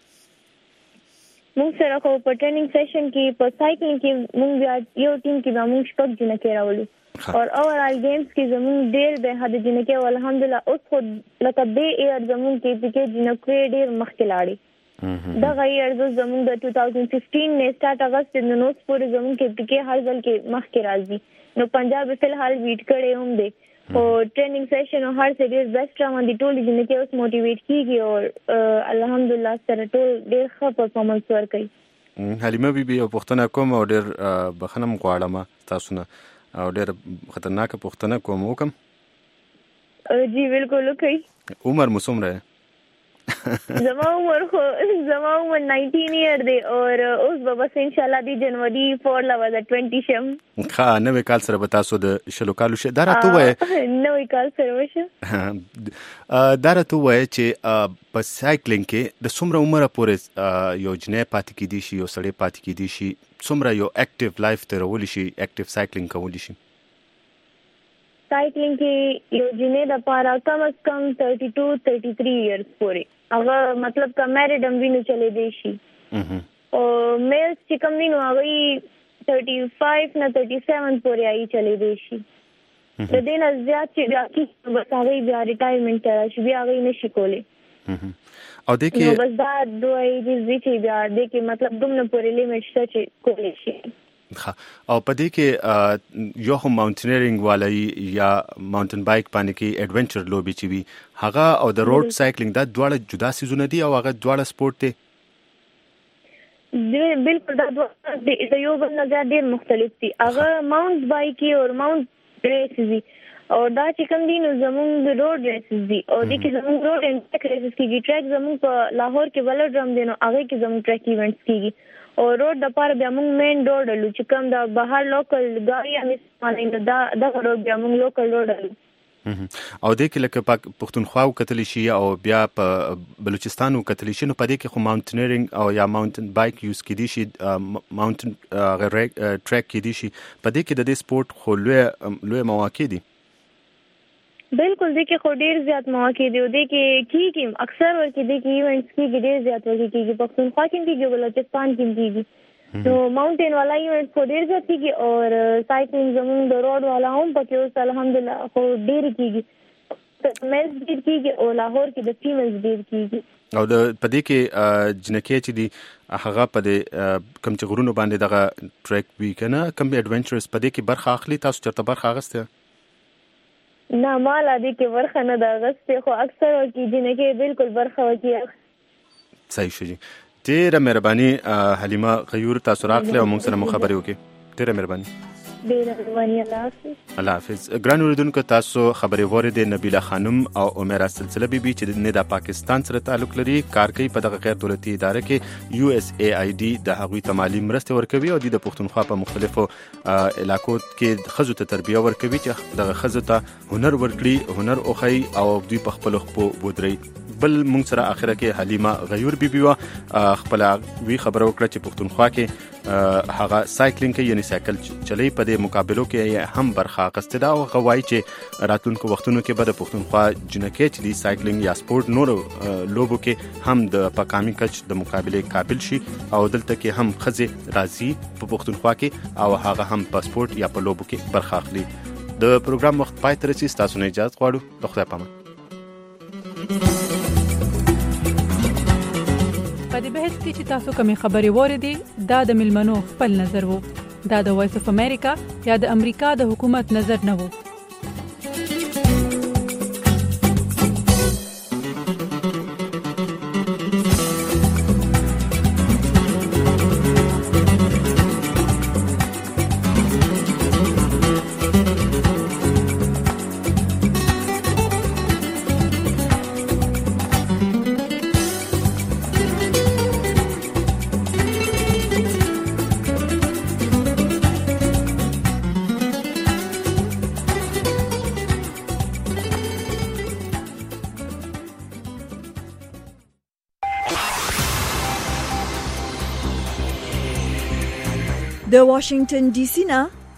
موږ سره خو په ټریننګ سیشن کې په سایکلینګ کې موږ بیا یو ټیم کې به موږ شپږ جنکې راولو او اوورال گیمز کې زمون ډیر به حد جنکې او الحمدلله اوس خو لکه به ایر زمون کې پی کې جنکې ډیر مخکې لاړي دا غیر زمون د 2015 نه سٹارټ اگست د نو سپور زمون کې پی کې هر ځل کې مخکې راځي نو پنجاب فل حال بیٹ کړي هم دي او ټریننګ سیشن او هر څه ډیر بیسټ روان دي ټول جنکې اوس موټیویټ کیږي او الحمدلله سره ټول ډیر ښه پرفارمنس ورکوي. حلیمه بیبي او پښتنه کوم او ډیر بخنم غواړم تاسو نه او ډیر خطرناک پښتنه کوم وکم جی بالکل کوي. عمر مسومره زما عمر 19 ایئر دی اور اوس به بس ان شاء الله دی جنوري 4 لوا د 20 شم ښه نوې کال سره به تاسو د شلو کالو شه دا راته وای نوې کال سره وشه دا راته وای چې په سایکلینګ کې د څومره عمره پورې یو جنې پاتې کیدی شي یو سړی پاتې کیدی شي څومره یو اکټیو لایف ترول شي اکټیو سایکلینګ کول شي سایکلینګ کې یو جنې د پاره کم از کم 32-33 ایئرز پورې هغه مطلب کا میریډ هم ویني چلے دی شي او میل چې کوم دی نو هغه 35 نه 37 پورې آی چلے دی شي د دې نه زیات چې بیا کې بس هغه بیا ریټایرمنټ شي بیا هغه نشي کولی او د کې بس دا دوی دې چې بیا د کې مطلب دومره پورې لیمټ شته چې کولی شي او په دې کې یو هم ماونټینرینګ والای یا ماونټن بایک باندې کې ایڈونچر لوبي چې وي هغه او د روډ سایکلینګ دا دواړه جدا سيزونه دي او هغه دواړه سپورت دي بالکل دا د یو بل نه ډېر مختلف دي هغه ماونټ بایک او ماونټ ریس دي او دا چې کوم دي نو زموږ د روډ ریس دي او د کې زموږ روډ اینډ ټریک ریس کیږي ټریک زموږ په لاهور کې ولډرم دي نو هغه کې زموږ ټریک ایونټس کیږي او روډ د پاره بیا موږ مین روډ لرو چې کوم د بهر لوکل ګاډي امستانه دا روډ بیا موږ لوکل روډ لرو او د کې لکه پښتونخوا کتل شي او بیا په بلوچستان کتل شي نو په دې کې خو ماونټینرینګ او یا ماونټن بایک یوز کړي شي ماونټن ټریک کړي شي په دې کې د دې سپورت خو لوی مواقع دي بالکل دې کې خو ډیر زیات مواقع دي او دې کې کیږي اکثر ورکې دې کې ایونټس کې ډیر زیات ورکې کیږي پښتونخوا کې کیږي بلوچستان کې کیږي نو ماونټین والا ایونټ خو ډیر زیات کیږي او سایکلینګ زموږ د روډ والا هم پکې اوس الحمدلله خو ډیر کیږي مېز ډیر کیږي او لاهور کې د فیمیلز ډیر کیږي او د پدې کې جنکې چې دي هغه په کم چې غرونو باندې دغه ټریک وی کنه کم ایڈونچرز پدې کې برخه اخلي تاسو چرته برخه اغسته نه مالا دې کې برخه نه دا غسته خو اکثر کې جنکې بالکل برخه وکي صحیح شي ډیره مهرباني حلیمه غیور تاسو راغله او موږ سره مخابره وکي ډیره مهرباني ډیره مهرباني الله حافظ ګران اوریدونکو تاسو خبري وریدي نبیله خانم او عمره سلسله بیبي چې نه د پاکستان سره تعلق لري کار کوي په دغه غیر دولتي اداره کې USAID د هغوی ته مالی مرسته ورکوي او د پښتونخوا په مختلفو علاقو کې خزو ته تربیه ورکوي چې دغه خزو ته هنر ورکړي هنر اوخی او دوی په خپل خپل بودري بل موږ سره اخره کې حلیمه غیور بیبي وا خپل وی خبرو وکړه چې پښتونخوا کې هغه سایکلینګ کې یعنی سایکل چلی په دې مقابلو کې هم برخه اخیسته دا او غواړي چې راتلونکو وختونو کې به د پښتونخوا جنکې چې دی سایکلینګ یا سپورت نور لوبو کې هم د پاکامي کچ د مقابله قابل شي او دلته کې هم خزه راځي په پښتونخوا کې او هغه هم په سپورت یا په لوبو کې برخه اخلي د پروګرام وخت پای ته رسیدي، تاسو نه اجازه غواړو. د خدای پامان. په دې بحث کې چې تاسو کومې خبرې واورېدې دا د ملمنو خپل نظر وو. دا د وایس اف امریکا یا د امریکا د حکومت نظر نه وو. د واشنگټن ډي سي نه